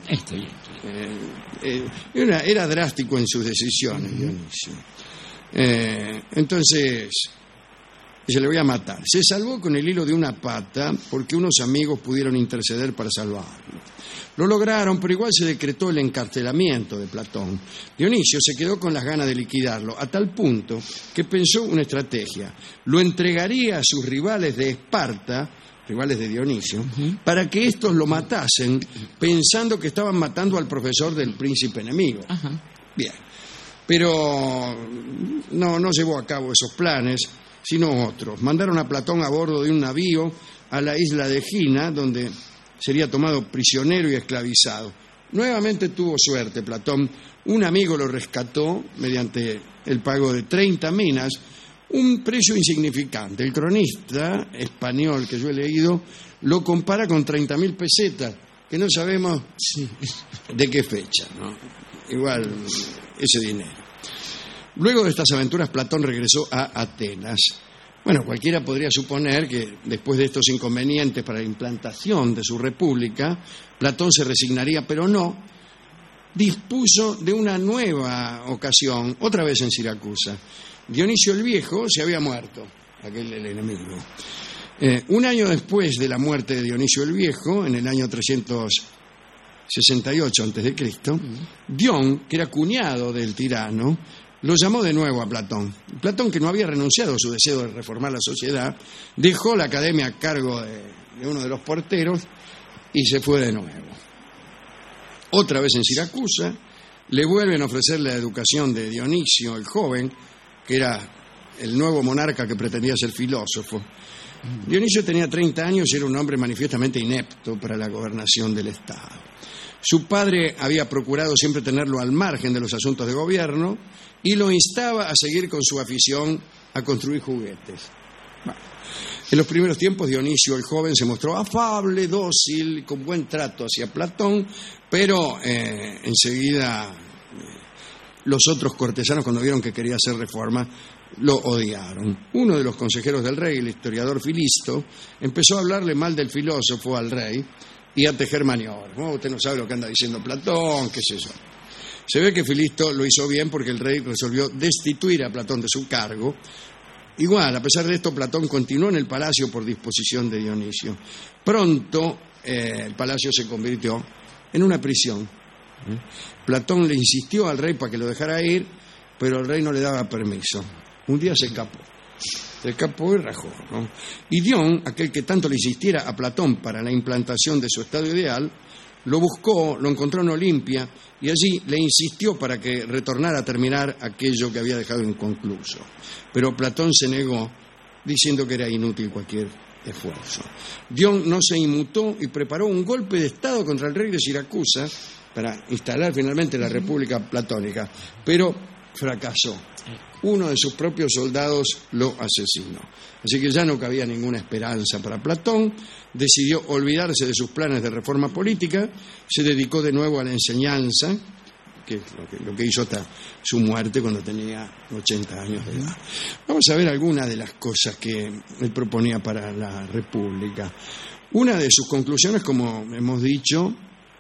Era drástico en sus decisiones, Dionisio. Entonces, se le voy a matar. Se salvó con el hilo de una pata porque unos amigos pudieron interceder para salvarlo. Lo lograron, pero igual se decretó el encarcelamiento de Platón. Dionisio se quedó con las ganas de liquidarlo, a tal punto que pensó una estrategia. Lo entregaría a sus rivales de Esparta, rivales de Dionisio, para que estos lo matasen, pensando que estaban matando al profesor del príncipe enemigo. Bien, pero no llevó a cabo esos planes, sino otros. Mandaron a Platón a bordo de un navío a la isla de Egina, donde sería tomado prisionero y esclavizado. Nuevamente tuvo suerte Platón. Un amigo lo rescató mediante el pago de 30 minas, un precio insignificante. El cronista español que yo he leído lo compara con 30.000 pesetas, que no sabemos de qué fecha, ¿no? Igual ese dinero. Luego de estas aventuras, Platón regresó a Atenas. Bueno, cualquiera podría suponer que después de estos inconvenientes para la implantación de su república, Platón se resignaría, pero no. Dispuso de una nueva ocasión, otra vez en Siracusa. Dionisio el Viejo se había muerto, el enemigo. Un año después de la muerte de Dionisio el Viejo, en el año 368 a.C., Dion, que era cuñado del tirano, lo llamó de nuevo a Platón. Platón, que no había renunciado a su deseo de reformar la sociedad, dejó la academia a cargo de uno de los porteros y se fue de nuevo. Otra vez en Siracusa, le vuelven a ofrecer la educación de Dionisio el joven, que era el nuevo monarca que pretendía ser filósofo. Dionisio tenía 30 años y era un hombre manifiestamente inepto para la gobernación del Estado. Su padre había procurado siempre tenerlo al margen de los asuntos de gobierno y lo instaba a seguir con su afición a construir juguetes. Bueno, en los primeros tiempos Dionisio el joven se mostró afable, dócil, con buen trato hacia Platón, pero enseguida los otros cortesanos, cuando vieron que quería hacer reforma, lo odiaron. Uno de los consejeros del rey, el historiador Filisto, empezó a hablarle mal del filósofo al rey y a tejer maniobras. Usted no sabe lo que anda diciendo Platón, qué sé yo. Se ve que Filisto lo hizo bien porque el rey resolvió destituir a Platón de su cargo. Igual, a pesar de esto, Platón continuó en el palacio por disposición de Dionisio. Pronto el palacio se convirtió en una prisión. Platón le insistió al rey para que lo dejara ir, pero el rey no le daba permiso. Un día se escapó y rajó, ¿no? Y Dion, aquel que tanto le insistiera a Platón para la implantación de su estado ideal, lo buscó, lo encontró en Olimpia y allí le insistió para que retornara a terminar aquello que había dejado inconcluso. Pero Platón se negó, diciendo que era inútil cualquier esfuerzo. Dion no se inmutó y preparó un golpe de estado contra el rey de Siracusa para instalar finalmente la República Platónica, pero fracasó. Uno de sus propios soldados lo asesinó. Así que ya no cabía ninguna esperanza para Platón. Decidió olvidarse de sus planes de reforma política, se dedicó de nuevo a la enseñanza, que es lo que hizo hasta su muerte cuando tenía 80 años de edad. Vamos a ver algunas de las cosas que él proponía para la República. Una de sus conclusiones, como hemos dicho,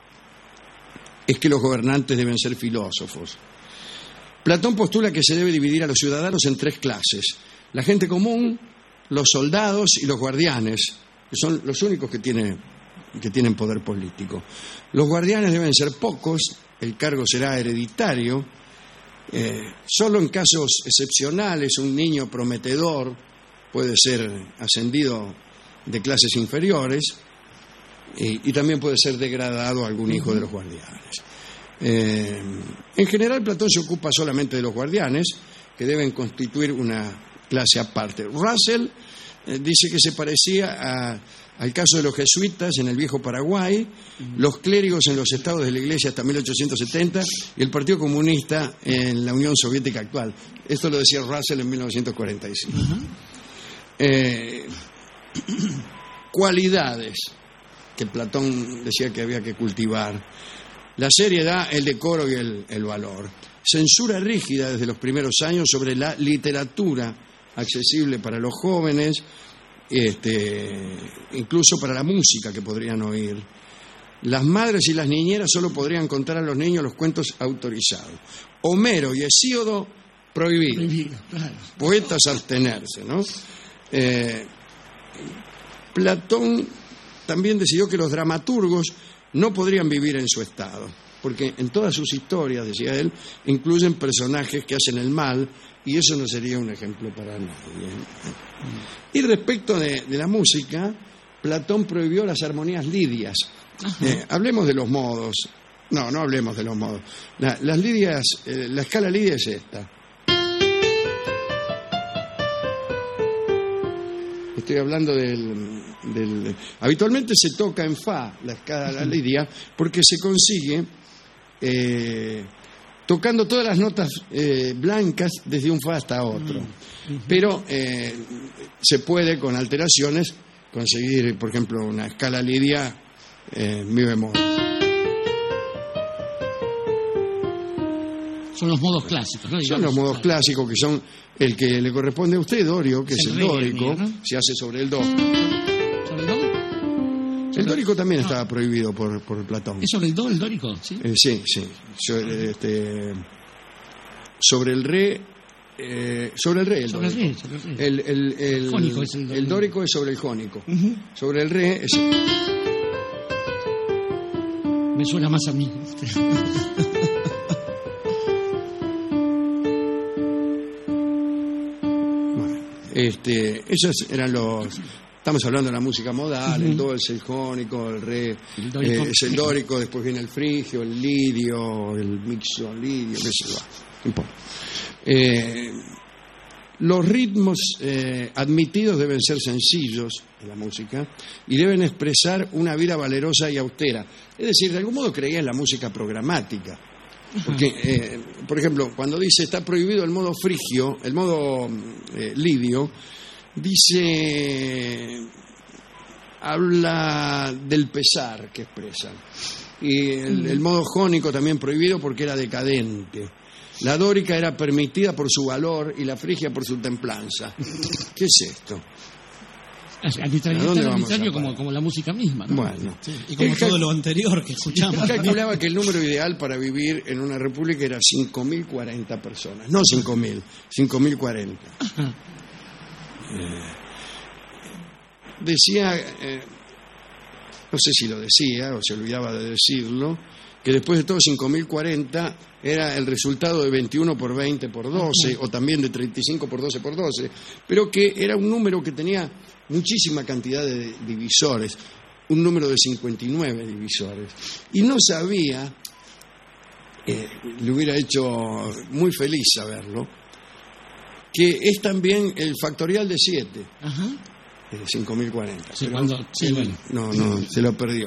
es que los gobernantes deben ser filósofos. Platón postula que se debe dividir a los ciudadanos en 3 clases: la gente común, los soldados y los guardianes, que son los únicos que tienen poder político. Los guardianes deben ser pocos, el cargo será hereditario, solo en casos excepcionales un niño prometedor puede ser ascendido de clases inferiores y también puede ser degradado algún hijo de los guardianes. En general, Platón se ocupa solamente de los guardianes, que deben constituir una clase aparte. Russell dice que se parecía al caso de los jesuitas en el viejo Paraguay, los clérigos en los estados de la Iglesia hasta 1870 y el Partido Comunista en la Unión Soviética actual. Esto lo decía Russell en 1945. Cualidades que Platón decía que había que cultivar: la seriedad, el decoro y el valor. Censura rígida desde los primeros años sobre la literatura accesible para los jóvenes, incluso para la música que podrían oír. Las madres y las niñeras solo podrían contar a los niños los cuentos autorizados. Homero y Hesíodo, prohibido. Claro. Poetas, abstenerse, ¿no? Platón también decidió que los dramaturgos no podrían vivir en su estado, porque en todas sus historias, decía él, incluyen personajes que hacen el mal, y eso no sería un ejemplo para nadie. Y respecto de la música, Platón prohibió las armonías lidias. Hablemos de los modos. No hablemos de los modos. Las lidias, la escala lidia es esta. Estoy hablando habitualmente se toca en fa la escala lidia porque se consigue tocando todas las notas blancas desde un fa hasta otro. Pero se puede con alteraciones conseguir, por ejemplo, una escala lidia mi bemol. Son los modos clásicos, ¿no? Son los modos clásicos, que son el que le corresponde a usted, Dorio, que es el dórico, ¿no? Se hace sobre el do. ¿Sobre el do? El dórico también estaba prohibido por Platón. ¿Es sobre el do el dórico? Sí. Sí. Sobre el re. Sobre el re, el dórico. El jónico es el dórico es sobre el jónico. Sobre el re es. Me suena más a mí. Esos eran estamos hablando de la música modal, el do, el jónico, el re, es el dórico, después viene el frigio, el lidio, el mixolidio, qué sé yo, no importa. Los ritmos admitidos deben ser sencillos en la música y deben expresar una vida valerosa y austera. Es decir, de algún modo creía en la música programática. Porque, por ejemplo, cuando dice está prohibido el modo frigio, el modo lidio, habla del pesar que expresan. Y el modo jónico también prohibido porque era decadente. La dórica era permitida por su valor y la frigia por su templanza. ¿Qué es esto? Arbitrario como la música misma, ¿no? Bueno, sí, y como todo lo anterior que escuchamos. Calculaba que el número ideal para vivir en una república era 5.040 personas. No 5.000, 5.040. Decía, no sé si lo decía o se olvidaba de decirlo, que después de todo 5.040 era el resultado de 21 por 20 por 12, o también de 35 por 12 por 12, pero que era un número que tenía muchísima cantidad de divisores, un número de 59 divisores. Y no sabía, le hubiera hecho muy feliz saberlo, que es también el factorial de 7. Ajá. 5.040. Sí, no, se lo perdió.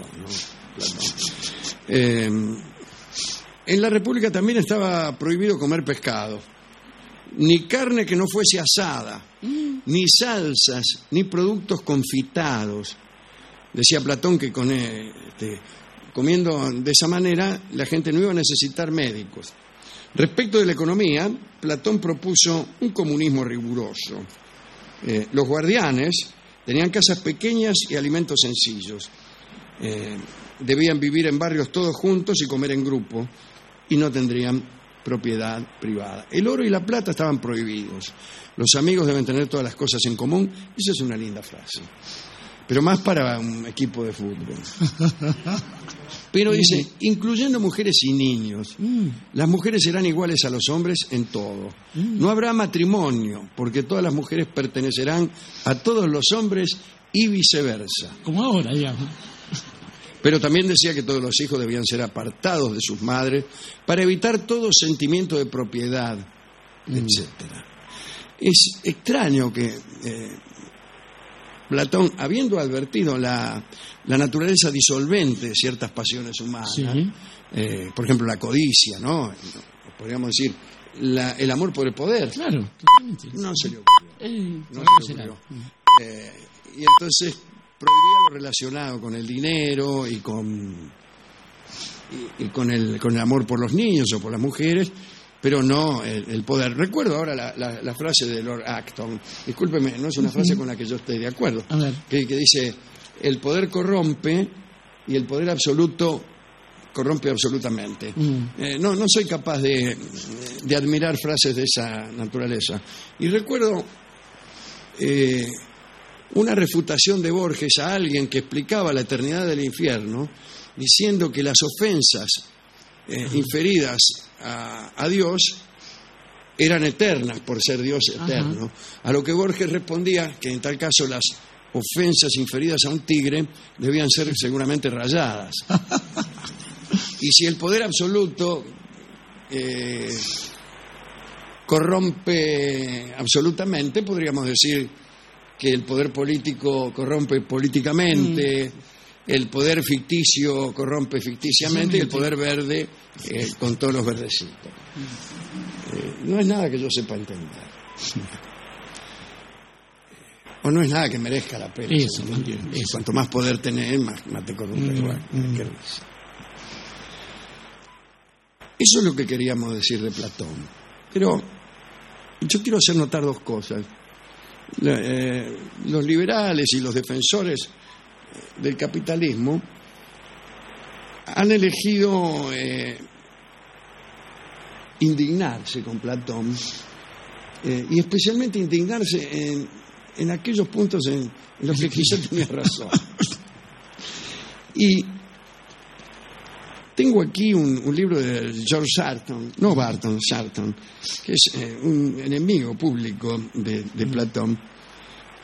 En la República también estaba prohibido comer pescado, ni carne que no fuese asada, ni salsas, ni productos confitados. Decía Platón que comiendo de esa manera la gente no iba a necesitar médicos. Respecto de la economía, Platón propuso un comunismo riguroso. Los guardianes tenían casas pequeñas y alimentos sencillos. Debían vivir en barrios todos juntos y comer en grupo, y no tendrían propiedad privada. El oro y la plata estaban prohibidos. Los amigos deben tener todas las cosas en común. Esa es una linda frase, pero más para un equipo de fútbol. Pero dice, incluyendo mujeres y niños, las mujeres serán iguales a los hombres en todo. No habrá matrimonio, porque todas las mujeres pertenecerán a todos los hombres y viceversa. Como ahora, digamos. Pero también decía que todos los hijos debían ser apartados de sus madres para evitar todo sentimiento de propiedad, etcétera. Es extraño que Platón, habiendo advertido la naturaleza disolvente de ciertas pasiones humanas, por ejemplo la codicia, ¿no? Podríamos decir el amor por el poder. Claro, totalmente. No se le ocurrió. Y entonces prohibía lo relacionado con el dinero y con el amor por los niños o por las mujeres, pero no el poder. Recuerdo ahora la frase de Lord Acton, discúlpeme, no es una frase con la que yo esté de acuerdo, que dice, el poder corrompe y el poder absoluto corrompe absolutamente. No soy capaz de admirar frases de esa naturaleza. Y recuerdo una refutación de Borges a alguien que explicaba la eternidad del infierno, diciendo que las ofensas inferidas a Dios eran eternas por ser Dios eterno. A lo que Borges respondía que en tal caso las ofensas inferidas a un tigre debían ser seguramente rayadas. Y si el poder absoluto corrompe absolutamente, podríamos decir que el poder político corrompe políticamente, el poder ficticio corrompe ficticiamente y el poder verde con todos los verdecitos. No es nada que yo sepa entender. O no es nada que merezca la pena. Eso. Cuanto más poder tenés, más te corrompe. Eso es lo que queríamos decir de Platón. Pero yo quiero hacer notar dos cosas. Los liberales y los defensores del capitalismo han elegido indignarse con Platón y especialmente indignarse en aquellos puntos en los que quizá tenía razón. Y tengo aquí un libro de George Sarton, Sarton, que es un enemigo público de Platón,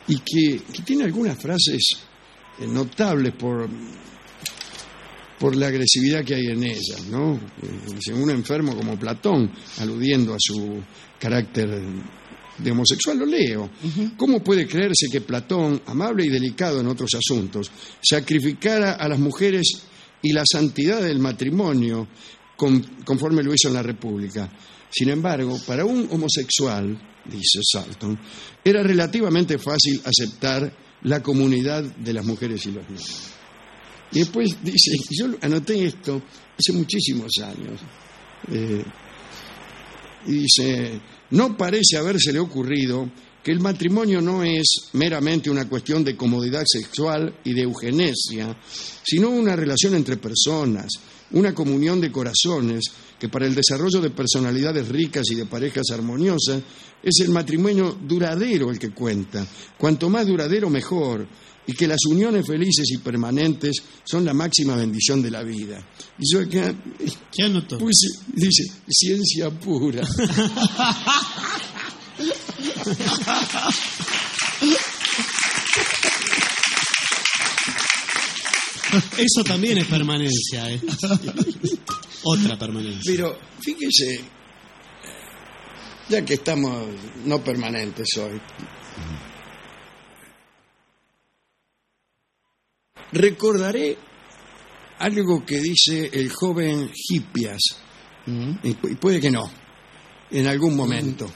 y que tiene algunas frases notables por la agresividad que hay en ellas, ¿no? Dice, un enfermo como Platón, aludiendo a su carácter de homosexual, lo leo. ¿Cómo puede creerse que Platón, amable y delicado en otros asuntos, sacrificara a las mujeres y la santidad del matrimonio conforme lo hizo en la República? Sin embargo, para un homosexual, dice Salton, era relativamente fácil aceptar la comunidad de las mujeres y los niños. Y después dice, yo anoté esto hace muchísimos años, y dice, no parece habérsele ocurrido que el matrimonio no es meramente una cuestión de comodidad sexual y de eugenesia, sino una relación entre personas, una comunión de corazones que para el desarrollo de personalidades ricas y de parejas armoniosas es el matrimonio duradero el que cuenta. Cuanto más duradero, mejor, y que las uniones felices y permanentes son la máxima bendición de la vida. Y yo acá puse, dice, ciencia pura. Eso también es permanencia, ¿eh? Otra permanencia. Pero fíjese, ya que estamos no permanentes hoy, recordaré algo que dice el joven Hippias, y puede que no, en algún momento.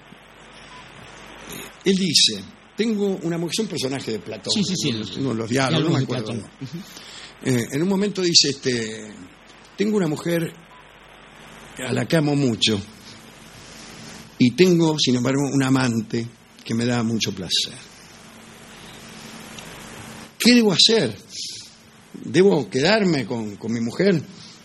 Él dice, tengo una mujer, es un personaje de Platón, uno de los diálogos, no me acuerdo. No. En un momento dice, tengo una mujer a la que amo mucho y tengo, sin embargo, un amante que me da mucho placer. ¿Qué debo hacer? ¿Debo quedarme con mi mujer?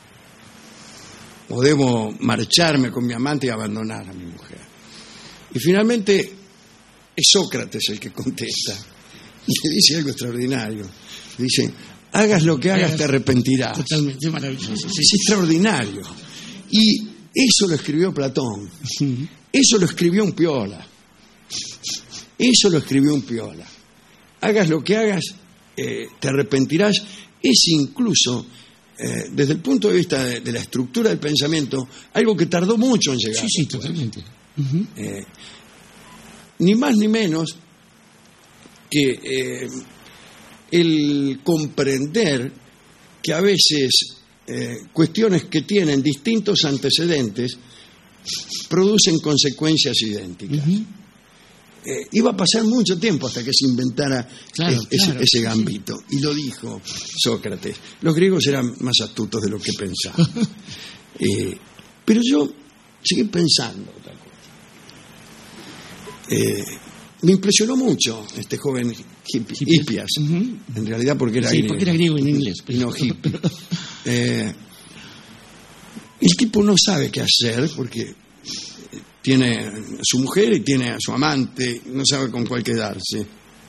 ¿O debo marcharme con mi amante y abandonar a mi mujer? Y finalmente es Sócrates el que contesta y le dice algo extraordinario. Le dice, hagas lo que hagas, te arrepentirás. Totalmente maravilloso. Es extraordinario. Y eso lo escribió Platón. Eso lo escribió un piola. Eso lo escribió un piola. Hagas lo que hagas, te arrepentirás. Es incluso, desde el punto de vista de la estructura del pensamiento, algo que tardó mucho en llegar. Sí, totalmente. Ni más ni menos que el comprender que a veces cuestiones que tienen distintos antecedentes producen consecuencias idénticas. Iba a pasar mucho tiempo hasta que se inventara ese gambito. Y lo dijo Sócrates. Los griegos eran más astutos de lo que pensaban. Pero yo seguí pensando otra cosa. Me impresionó mucho este joven Hippias, en realidad porque era griego. Porque era griego en inglés. Y no hippie. El tipo no sabe qué hacer porque tiene a su mujer y tiene a su amante, no sabe con cuál quedarse.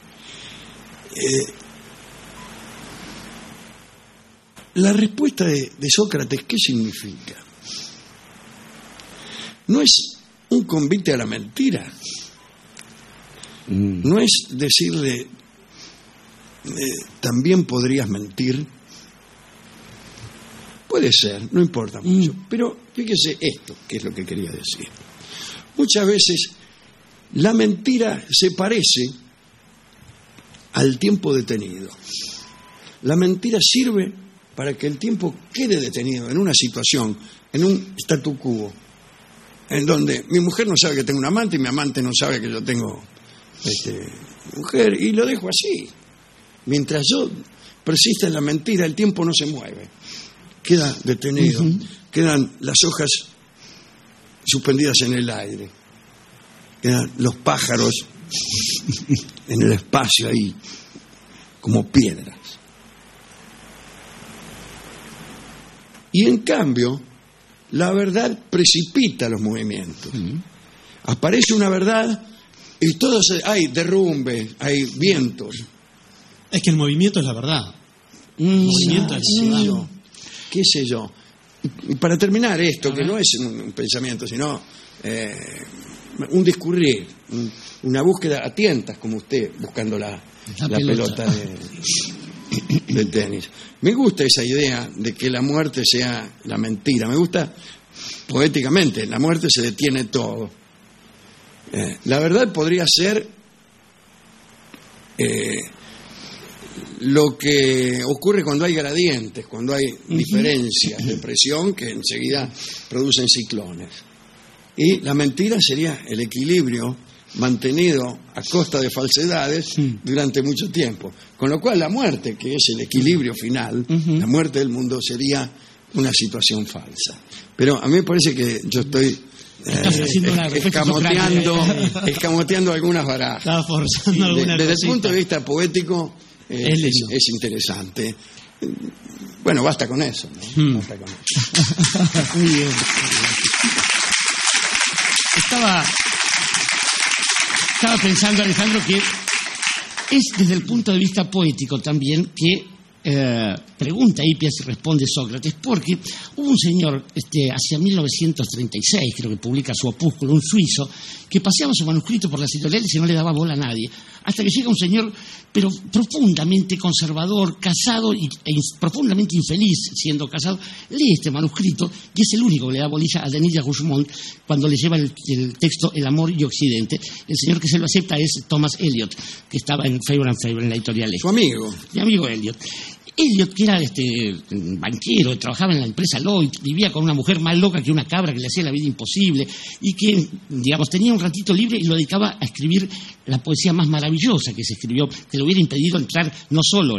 La respuesta de Sócrates, ¿qué significa? No es un convite a la mentira. No es decirle, también podrías mentir. Puede ser, no importa mucho. Pero fíjese esto, que es lo que quería decir. Muchas veces la mentira se parece al tiempo detenido. La mentira sirve para que el tiempo quede detenido en una situación, en un statu quo, en donde mi mujer no sabe que tengo un amante y mi amante no sabe que yo tengo mujer, y lo dejo así. Mientras yo persista en la mentira, el tiempo no se mueve, queda detenido, quedan las hojas suspendidas en el aire, quedan los pájaros en el espacio ahí como piedras. Y en cambio la verdad precipita los movimientos. Aparece una verdad y todos hay derrumbes, hay vientos. Es que el movimiento es la verdad. El movimiento es qué sé yo. Y para terminar esto, que no es un pensamiento, sino un discurrir, una búsqueda a tientas, como usted, buscando la pelota de tenis. Me gusta esa idea de que la muerte sea la mentira. Me gusta poéticamente, la muerte se detiene todo. La verdad podría ser lo que ocurre cuando hay gradientes, cuando hay diferencias de presión que enseguida producen ciclones. Y la mentira sería el equilibrio mantenido a costa de falsedades durante mucho tiempo. Con lo cual la muerte, que es el equilibrio final, la muerte del mundo sería una situación falsa. Pero a mí me parece que yo estoy escamoteando algunas barajas. Estaba forzando alguna desde el punto de vista poético es interesante. Bueno, basta con eso, ¿no? Basta con eso. Muy bien. Estaba pensando, Alejandro, que es desde el punto de vista poético también que pregunta Hipias y responde Sócrates, porque hubo un señor hacia 1936, creo que publica su opúsculo, un suizo, que paseaba su manuscrito por las editoriales y no le daba bola a nadie, hasta que llega un señor, pero profundamente conservador, casado e profundamente infeliz siendo casado, lee este manuscrito y es el único que le da bolilla a Denis de Rougemont cuando le lleva el texto El amor y Occidente. El señor que se lo acepta es Thomas Eliot, que estaba en Faber and Faber, en la editorial. Su amigo. Mi amigo Eliot. Eliot, que era banquero, trabajaba en la empresa Lloyd, vivía con una mujer más loca que una cabra que le hacía la vida imposible y que, digamos, tenía un ratito libre y lo dedicaba a escribir la poesía más maravillosa que se escribió, que le hubiera impedido entrar no solo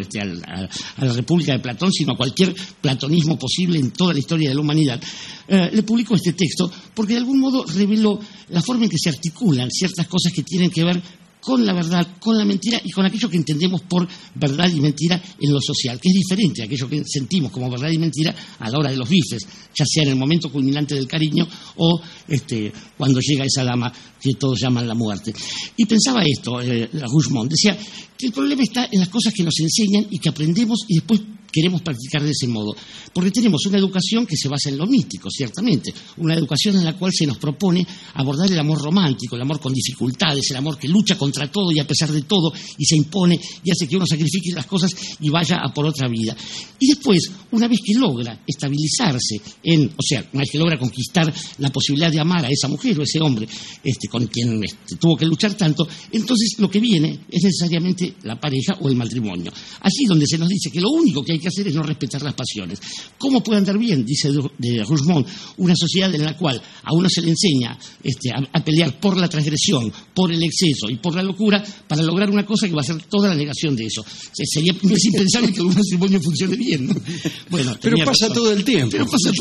a la República de Platón, sino a cualquier platonismo posible en toda la historia de la humanidad. Le publicó este texto porque de algún modo reveló la forma en que se articulan ciertas cosas que tienen que ver con la verdad, con la mentira y con aquello que entendemos por verdad y mentira en lo social, que es diferente a aquello que sentimos como verdad y mentira a la hora de los bifes, ya sea en el momento culminante del cariño o cuando llega esa dama que todos llaman la muerte. Y pensaba esto, Rougemont, decía que el problema está en las cosas que nos enseñan y que aprendemos y después queremos practicar de ese modo, porque tenemos una educación que se basa en lo místico, ciertamente, una educación en la cual se nos propone abordar el amor romántico, el amor con dificultades, el amor que lucha contra todo y a pesar de todo y se impone y hace que uno sacrifique las cosas y vaya a por otra vida. Y después, una vez que logra estabilizarse una vez que logra conquistar la posibilidad de amar a esa mujer o ese hombre con quien tuvo que luchar tanto, entonces lo que viene es necesariamente la pareja o el matrimonio. Allí donde se nos dice que lo único que hay que hacer es no respetar las pasiones. ¿Cómo puede andar bien, dice de Rougemont, una sociedad en la cual a uno se le enseña a pelear por la transgresión, por el exceso y por la locura para lograr una cosa que va a ser toda la negación de eso? Sería impensable que un matrimonio funcione bien, ¿no? Bueno, pero pasa todo el tiempo.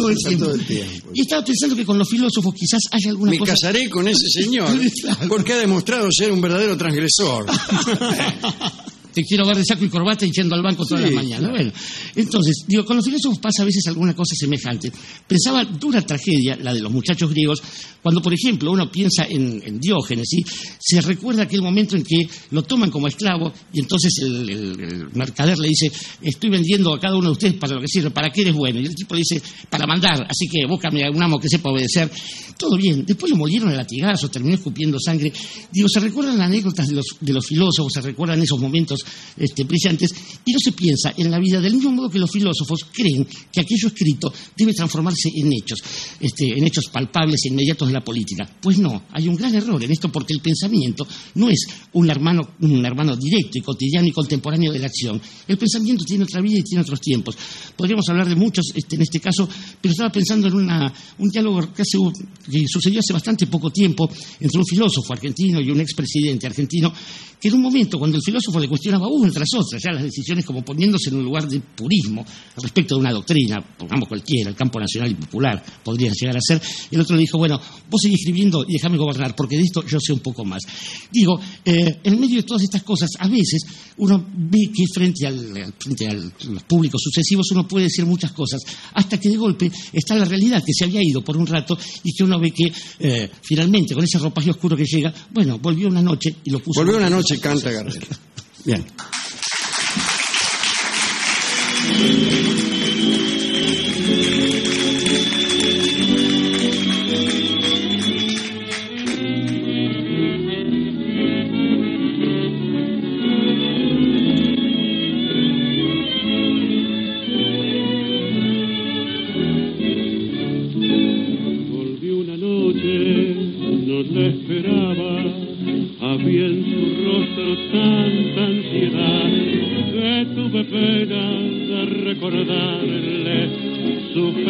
Y estaba pensando que con los filósofos quizás haya alguna cosa... Me casaré con ese señor porque ha demostrado ser un verdadero transgresor. Te quiero ver de saco y corbata y yendo al banco todas las mañanas. Claro. Bueno, entonces, con los filósofos pasa a veces alguna cosa semejante. Pensaba dura tragedia, la de los muchachos griegos, cuando, por ejemplo, uno piensa en Diógenes, ¿sí? Se recuerda aquel momento en que lo toman como esclavo y entonces el mercader le dice, estoy vendiendo a cada uno de ustedes para lo que sirve, ¿para qué eres bueno? Y el tipo le dice, para mandar, así que búscame a un amo que sepa obedecer. Todo bien, después lo molieron a latigazos, terminó escupiendo sangre. Se recuerdan anécdotas de los filósofos, se recuerdan esos momentos brillantes, y no se piensa en la vida del mismo modo que los filósofos creen que aquello escrito debe transformarse en hechos palpables e inmediatos de la política. Pues no, hay un gran error en esto, porque el pensamiento no es un hermano directo y cotidiano y contemporáneo de la acción. El pensamiento tiene otra vida y tiene otros tiempos. Podríamos hablar de muchos en este caso, pero estaba pensando en un diálogo que sucedió hace bastante poco tiempo entre un filósofo argentino y un expresidente argentino, que en un momento, cuando el filósofo le cuestionaba una tras otra ya las decisiones, como poniéndose en un lugar de purismo respecto de una doctrina, pongamos cualquiera, el campo nacional y popular podría llegar a ser, el otro le dijo, bueno, vos seguís escribiendo y déjame gobernar, porque de esto yo sé un poco más. En medio de todas estas cosas, a veces uno ve que frente a los públicos sucesivos uno puede decir muchas cosas, hasta que de golpe está la realidad que se había ido por un rato y que uno ve que finalmente, con ese ropaje oscuro que llega, bueno, volvió una noche y lo puso... Volvió una noche, canta Gardel. Bien.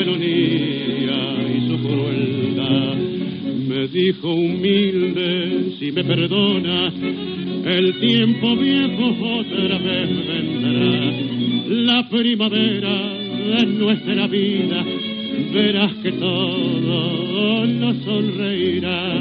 felonía y su crueldad. Me dijo humilde, si me perdona, el tiempo viejo otra vez vendrá. La primavera de nuestra vida, verás que todo nos sonreirá.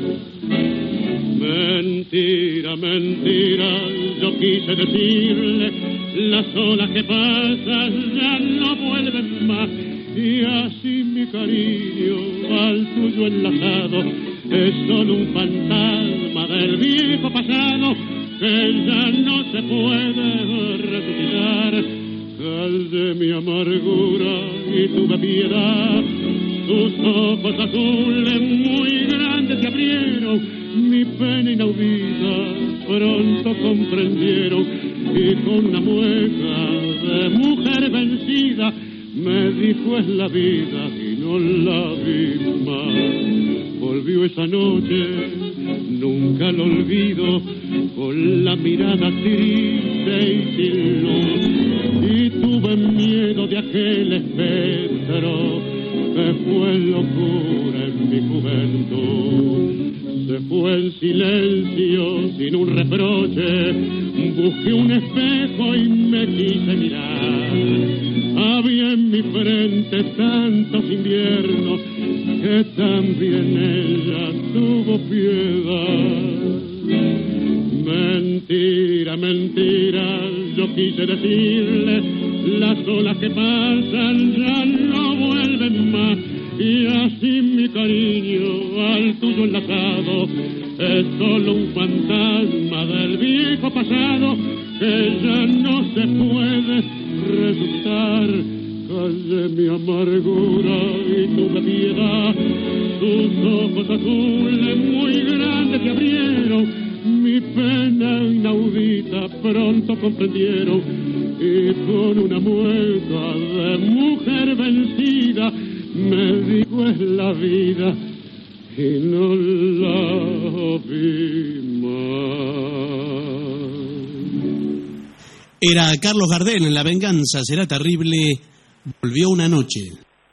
Mentira, mentira, yo quise decirle, las olas que pasan ya no vuelven más. Y así mi cariño al tuyo enlazado es solo un fantasma del viejo pasado que ya no se puede resucitar. Sal de mi amargura y tuve piedad, tus ojos azules muy grandes se abrieron, mi pena inaudita pronto comprendieron, y con una mueca de mujer vencida me dijo es la vida y no la vi más. Volvió esa noche, nunca lo olvido, con la mirada triste y sin luz, y tuve miedo de aquel espectro que fue locura en mi juventud. Se fue en silencio, sin un reproche, busqué un espejo y me quise mirar. Había en mi frente tantos inviernos que también ella tuvo piedad. Mentira, mentira, yo quise decirle, las olas que pasan ya no vuelven más. Y así mi cariño al tuyo enlazado es solo un fantasma del viejo pasado que ya no se puede resucitar. Callé mi amargura y tuve piedad, tus ojos azules muy grandes se abrieron, mi pena inaudita pronto comprendieron, y con una mueca de mujer vencida me dijo es la vida y no la vi más. Era Carlos Gardel en La venganza será terrible. Volvió una noche.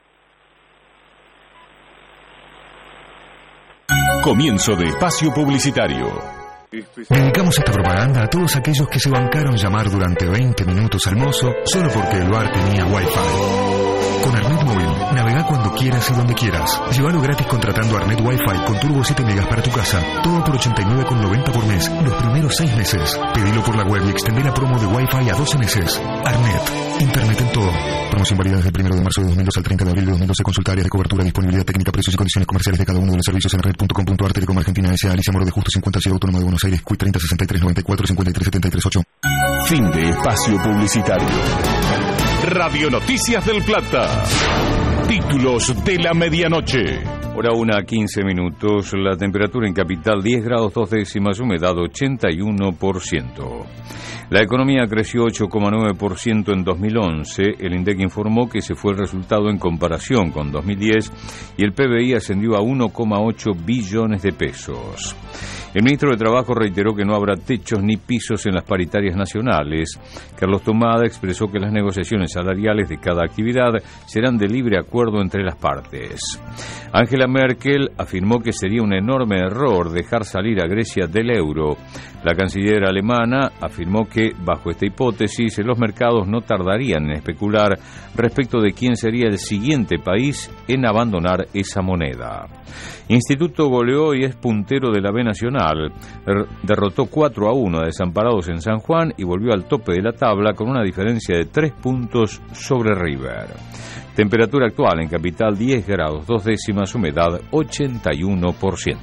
Comienzo de espacio publicitario. Dedicamos esta propaganda a todos aquellos que se bancaron llamar durante 20 minutos al mozo solo porque el bar tenía Wi-Fi. Con Arnet Móvil, navega cuando quieras y donde quieras. Llévalo gratis contratando Arnet Wi-Fi con turbo 7 megas para tu casa. Todo por $89,90 por mes, los primeros 6 meses. Pedilo por la web y extendé la promo de Wi-Fi a 12 meses. Arnet, internet en todo. Promoción válida desde el 1 de marzo de 2012 al 30 de abril de 2012. Consulta áreas de cobertura, disponibilidad técnica, precios y condiciones comerciales de cada uno de los servicios en arnet.com.ar. Telecom Argentina S.A. Alicia Moro de Justo 50, Ciudad Autónoma de Buenos Aires. CUI 30 63 94 53 73 8. Fin de espacio publicitario. Radio Noticias del Plata. Títulos de la medianoche. Hora 1:15. La temperatura en capital 10 grados 2 décimas, humedad 81%. La economía creció 8,9% en 2011. El INDEC informó que ese fue el resultado en comparación con 2010 y el PBI ascendió a 1,8 billones de pesos. El ministro de Trabajo reiteró que no habrá techos ni pisos en las paritarias nacionales. Carlos Tomada expresó que las negociaciones salariales de cada actividad serán de libre acuerdo entre las partes. Angela Merkel afirmó que sería un enorme error dejar salir a Grecia del euro. La canciller alemana afirmó que, bajo esta hipótesis, los mercados no tardarían en especular respecto de quién sería el siguiente país en abandonar esa moneda. Instituto goleó y es puntero de la B Nacional. Derrotó 4-1 a Desamparados en San Juan y volvió al tope de la tabla con una diferencia de 3 puntos sobre River. Temperatura actual en capital 10 grados 2 décimas, humedad 81%.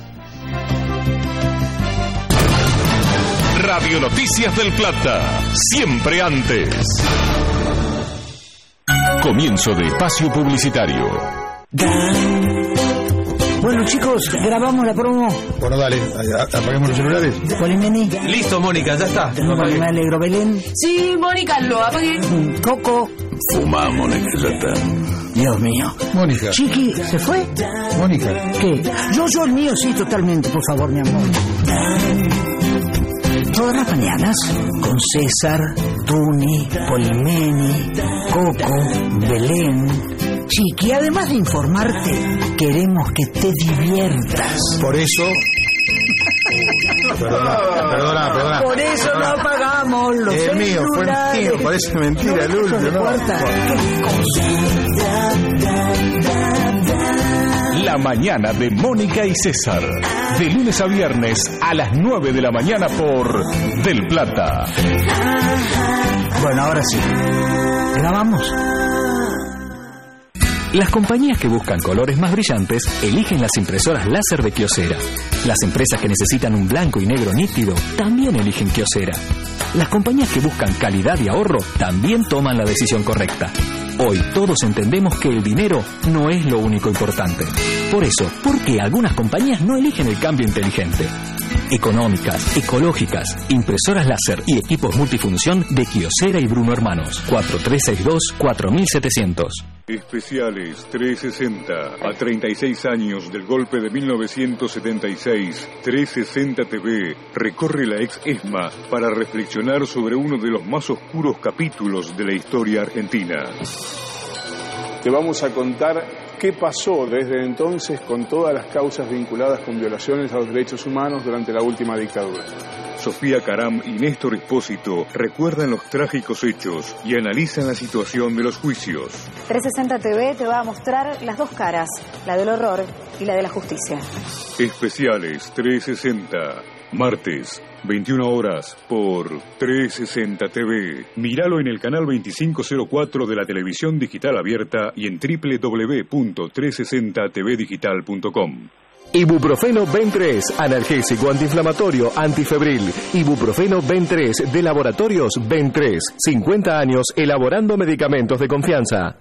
Radio Noticias del Plata, siempre antes. Comienzo de espacio publicitario. Bueno, chicos, grabamos la promo. Bueno, dale, apaguemos los celulares. Polimeni. Listo, Mónica, ya está. Me alegro, Belén. Sí, Mónica, lo apagué. Coco. Fumá, Mónica, ya está. Dios mío. Mónica. Chiqui, ¿se fue? Mónica. ¿Qué? Yo el mío sí, totalmente, por favor, mi amor. Todas las mañanas, con César, Tuni, Polimeni, Coco, Belén, Chiqui, además de informarte, queremos que te diviertas. Por eso... Perdona. Por eso no apagamos los es mío, fue mío, parece mentira, Lulio, ¿no? La mañana de Mónica y César. De lunes a viernes a las 9 de la mañana por Del Plata. Bueno, ahora sí. ¿Grabamos? Las compañías que buscan colores más brillantes eligen las impresoras láser de Kyocera. Las empresas que necesitan un blanco y negro nítido también eligen Kyocera. Las compañías que buscan calidad y ahorro también toman la decisión correcta. Hoy todos entendemos que el dinero no es lo único importante. Por eso, ¿por qué algunas compañías no eligen el cambio inteligente? Económicas, ecológicas, impresoras láser y equipos multifunción de Kyocera y Bruno Hermanos. 4362-4700. Especiales 360. A 36 años del golpe de 1976, 360 TV recorre la ex ESMA para reflexionar sobre uno de los más oscuros capítulos de la historia argentina. Te vamos a contar qué pasó desde entonces con todas las causas vinculadas con violaciones a los derechos humanos durante la última dictadura. Sofía Caram y Néstor Espósito recuerdan los trágicos hechos y analizan la situación de los juicios. 360 TV te va a mostrar las dos caras, la del horror y la de la justicia. Especiales 360, martes, 21 horas, por 360 TV. Míralo en el canal 2504 de la televisión digital abierta y en www.360tvdigital.com. Ibuprofeno Ben 3, analgésico antiinflamatorio, antifebril. Ibuprofeno Ben 3 de Laboratorios Ben 3. 50 años elaborando medicamentos de confianza.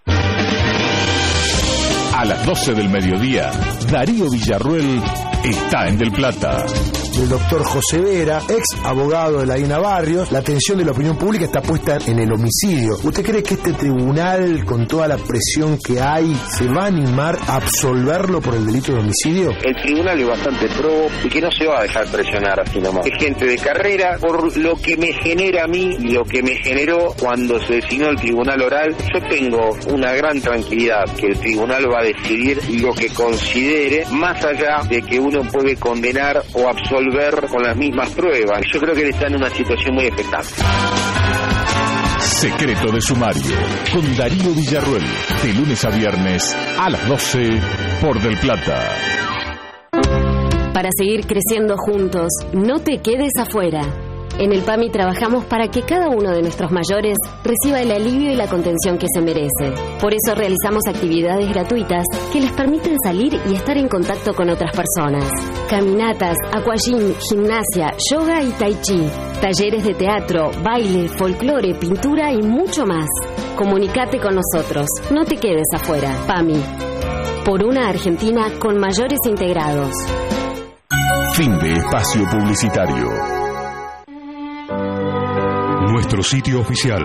A las 12 del mediodía, Darío Villarruel está en Del Plata. Del doctor José Vera, ex abogado de la Dina Barrios. La atención de la opinión pública está puesta en el homicidio. ¿Usted cree que este tribunal, con toda la presión que hay, se va a animar a absolverlo por el delito de homicidio? El tribunal es bastante pro y que no se va a dejar presionar así nomás. Es gente de carrera, por lo que me genera a mí y lo que me generó cuando se designó el tribunal oral. Yo tengo una gran tranquilidad que el tribunal va a decidir lo que considere, más allá de que uno puede condenar o absolver con las mismas pruebas. Yo creo que él está en una situación muy expectante. Secreto de sumario con Darío Villarruel, de lunes a viernes a las 12 por Del Plata. Para seguir creciendo juntos, no te quedes afuera. En el PAMI trabajamos para que cada uno de nuestros mayores reciba el alivio y la contención que se merece. Por eso realizamos actividades gratuitas que les permiten salir y estar en contacto con otras personas. Caminatas, aquagym, gimnasia, yoga y tai chi. Talleres de teatro, baile, folclore, pintura y mucho más. Comunicate con nosotros. No te quedes afuera. PAMI. Por una Argentina con mayores integrados. Fin de espacio publicitario. Nuestro sitio oficial,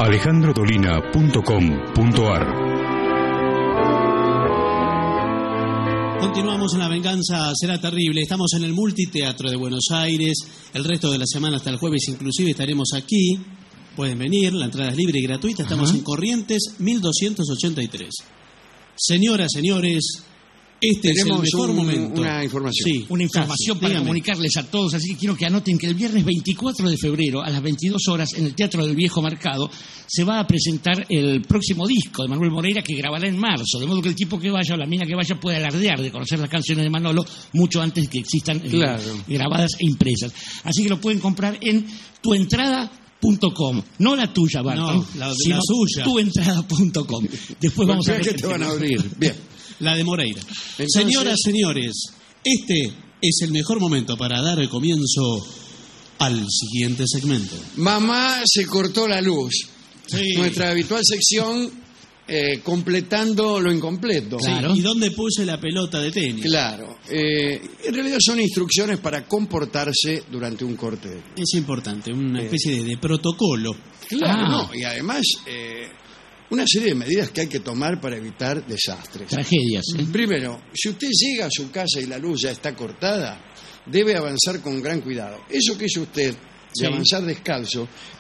alejandrodolina.com.ar. Continuamos en La Venganza Será Terrible. Estamos en el Multiteatro de Buenos Aires. El resto de la semana hasta el jueves inclusive estaremos aquí. Pueden venir, la entrada es libre y gratuita. Estamos en Corrientes 1283. Señoras, señores, este tenemos es el mejor momento. Una información. Sí, una información para comunicarles a todos, así que quiero que anoten que el viernes 24 de febrero a las 22 horas en el Teatro del Viejo Mercado se va a presentar el próximo disco de Manuel Moreira que grabará en marzo, de modo que el tipo que vaya o la mina que vaya pueda alardear de conocer las canciones de Manolo mucho antes de que existan grabadas e impresas. Así que lo pueden comprar en tuentrada.com, no la tuya, Barton, sino la suya. Tuentrada.com. Después vamos a ver que te van a abrir. Bien. La de Moreira. Entonces, señoras, señores, este es el mejor momento para dar el comienzo al siguiente segmento. Mamá se cortó la luz. Sí. Nuestra habitual sección completando lo incompleto. Claro. ¿Y dónde puse la pelota de tenis? Claro. En realidad son instrucciones para comportarse durante un corte. Es importante, una especie de protocolo. Claro, no. Y además una serie de medidas que hay que tomar para evitar desastres. Tragedias. Primero, si usted llega a su casa y la luz ya está cortada, debe avanzar con gran cuidado. Eso que hizo usted de avanzar descalzo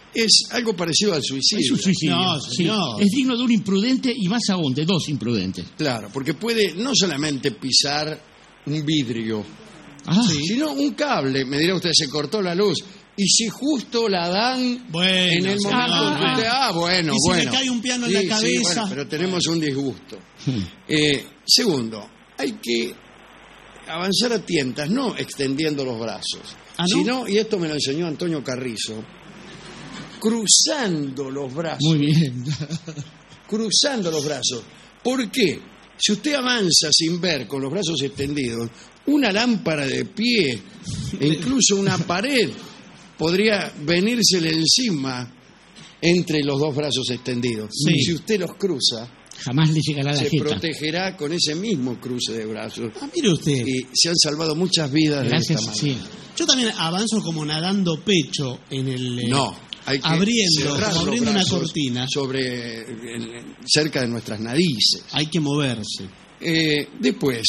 es algo parecido al suicidio. Es un suicidio. No, sí. señor. Es digno de un imprudente y más aún de dos imprudentes. Claro, porque puede no solamente pisar un vidrio, sino un cable. Me dirá usted, se cortó la luz. Y si justo la dan en el momento en que usted... bueno, y si bueno. le cae un piano en la cabeza... Sí, bueno, pero tenemos un disgusto. Segundo, hay que avanzar a tientas, no extendiendo los brazos, sino, y esto me lo enseñó Antonio Carrizo, cruzando los brazos. Muy bien. Cruzando los brazos. ¿Por qué? Si usted avanza sin ver, con los brazos extendidos, una lámpara de pie e incluso una pared podría venírsele encima entre los dos brazos extendidos. Sí. Si usted los cruza, jamás le llegará la se jeta. protegerá con ese mismo cruce de brazos. Mire usted. Y se han salvado muchas vidas de esta manera. Sí. Yo también avanzo como nadando pecho en el... No, hay que abriendo una brazos cortina. Cerca de nuestras narices. Hay que moverse. Después,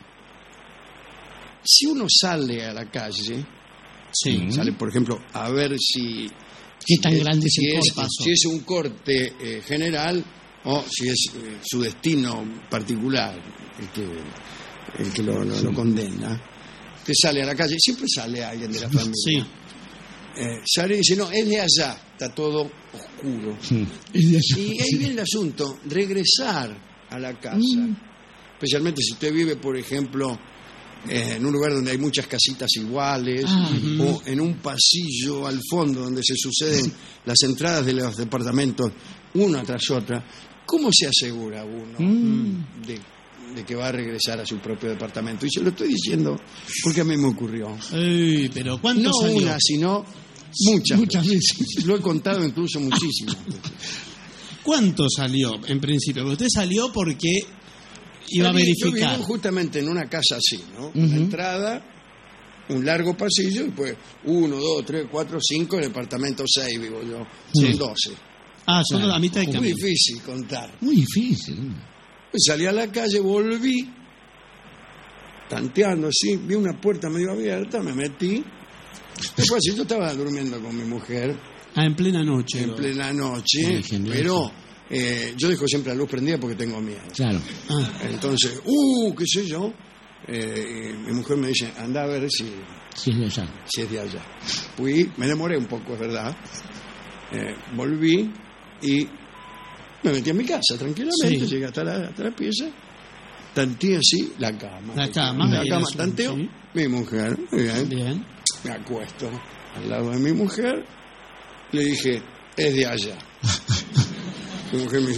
si uno sale a la calle, sale, por ejemplo, a ver si... ¿Qué tan grande es el corte? Si es un corte general o si es su destino particular el que lo condena. Usted sale a la calle, siempre sale alguien de la familia. Sí. Sale y dice, no, es de allá, está todo oscuro. Y ahí viene el asunto, regresar a la casa. Especialmente si usted vive, por ejemplo, en un lugar donde hay muchas casitas iguales, o en un pasillo al fondo donde se suceden las entradas de los departamentos una tras otra. ¿Cómo se asegura uno de que va a regresar a su propio departamento? Y se lo estoy diciendo porque a mí me ocurrió. Pero ¿cuánto no salió? una, sino muchas veces. Lo he contado incluso muchísimas veces. ¿Cuánto salió en principio? Porque usted salió porque iba a verificar. Yo vivo justamente en una casa así, ¿no? Una entrada, un largo pasillo, y pues 1, 2, 3, 4, 5, el departamento 6 vivo yo. Son 12. Son a mitad de camino. Muy difícil contar. Muy difícil. Pues salí a la calle, volví, tanteando así, vi una puerta medio abierta, me metí. Después yo estaba durmiendo con mi mujer. En plena noche. En plena noche, pero yo dejo siempre la luz prendida porque tengo miedo. Claro. Entonces, qué sé yo. Mi mujer me dice, anda a ver si es de allá. Si es de allá. Fui, me demoré un poco, es verdad. Volví y me metí en mi casa tranquilamente, llegué hasta la pieza, tanteé así la cama. La cama, tanteo, mi mujer, muy bien. Me acuesto al lado de mi mujer, le dije, es de allá. Mi mujer me dijo,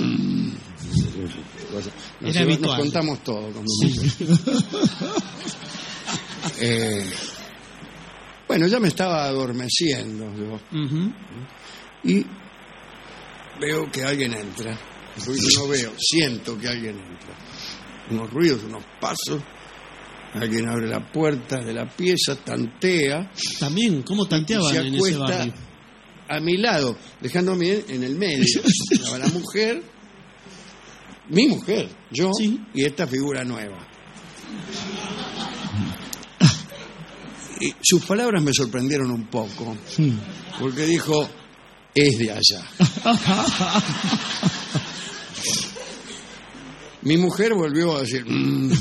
nos contamos todo con mi mujer. Bueno, ya me estaba adormeciendo yo. Y veo que alguien entra. No veo, siento que alguien entra. Unos ruidos, unos pasos. Alguien abre la puerta de la pieza, tantea. También, ¿cómo tanteaban en ese barrio? A mi lado, dejándome en el medio. Estaba la mujer, mi mujer, yo y esta figura nueva. Y sus palabras me sorprendieron un poco, porque dijo, es de allá. Mi mujer volvió a decir,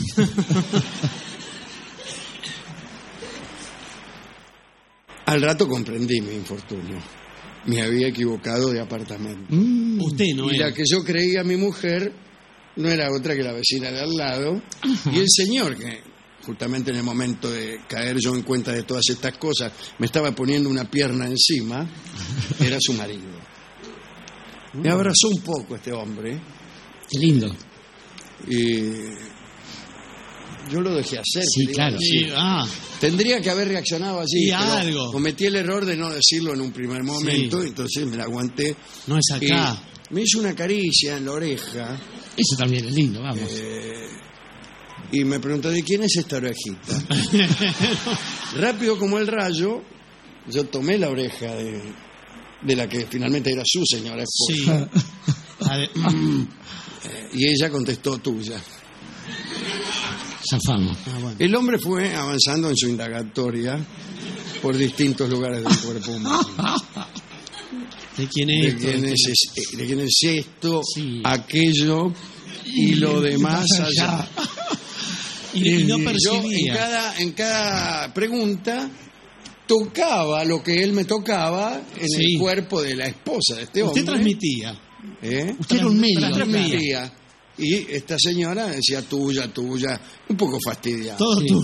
Al rato comprendí mi infortunio. Me había equivocado de apartamento. Usted no y era. la que yo creía mi mujer no era otra que la vecina de al lado. Y el señor, que justamente en el momento de caer yo en cuenta de todas estas cosas, me estaba poniendo una pierna encima, era su marido. Me abrazó un poco este hombre. Qué lindo. Y yo lo dejé hacer. Sí, claro. Sí. Tendría que haber reaccionado así. Y pero algo. Cometí el error de no decirlo en un primer momento, entonces me la aguanté. No es acá. Me hizo una caricia en la oreja. Eso también es lindo, vamos. Y me preguntó, ¿de quién es esta orejita? Rápido como el rayo, yo tomé la oreja de la que finalmente era su señora esposa. Sí. Y ella contestó, tuya. Zafamos. Bueno. El hombre fue avanzando en su indagatoria por distintos lugares del cuerpo humano. ¿De quién es esto, aquello y lo demás allá? Y no percibía. Yo en cada pregunta tocaba lo que él me tocaba en el cuerpo de la esposa de este hombre. Usted transmitía. Usted era un medio. Transmitía. Y esta señora decía tuya, un poco fastidiada. Todo tuyo.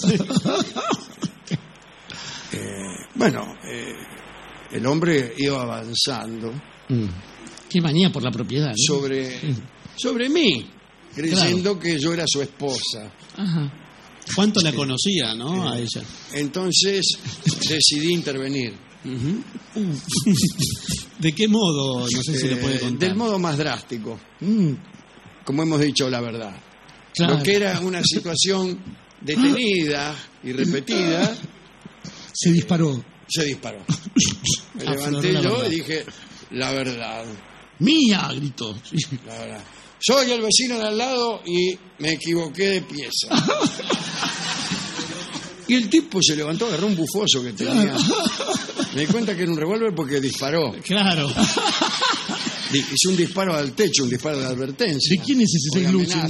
El hombre iba avanzando. Qué manía por la propiedad, ¿no? Sobre mí, creyendo que yo era su esposa. Ajá. ¿Cuánto la conocía, no? A ella. Entonces decidí intervenir. ¿De qué modo? No sé si le puede contar. Del modo más drástico. Como hemos dicho, la verdad. Claro. Lo que era una situación detenida y repetida. Se disparó. Me levanté yo y dije, la verdad. ¡Mía! Gritó. La verdad. Soy el vecino de al lado y me equivoqué de pieza. Y el tipo se levantó, agarró un bufoso que tenía. Me di cuenta que era un revólver porque disparó. Claro. Hizo un disparo al techo, un disparo de advertencia. ¿De quién es ese glúcido?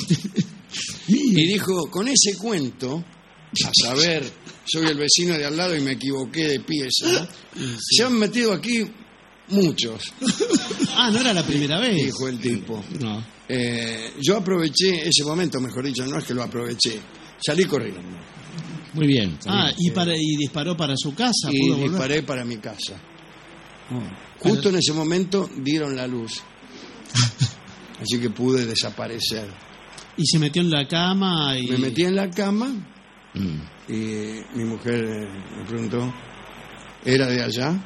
Y dijo, con ese cuento, a saber, soy el vecino de al lado y me equivoqué de pieza, se han metido aquí muchos. No era la primera vez. Dijo el tipo. No. Yo aproveché ese momento, mejor dicho, no es que lo aproveché. Salí corriendo. Muy bien. Y disparó para su casa. Y disparé para mi casa. Justo en ese momento dieron la luz. Así que pude desaparecer. Y se metió en la cama. Me metí en la cama y mi mujer me preguntó, ¿era de allá?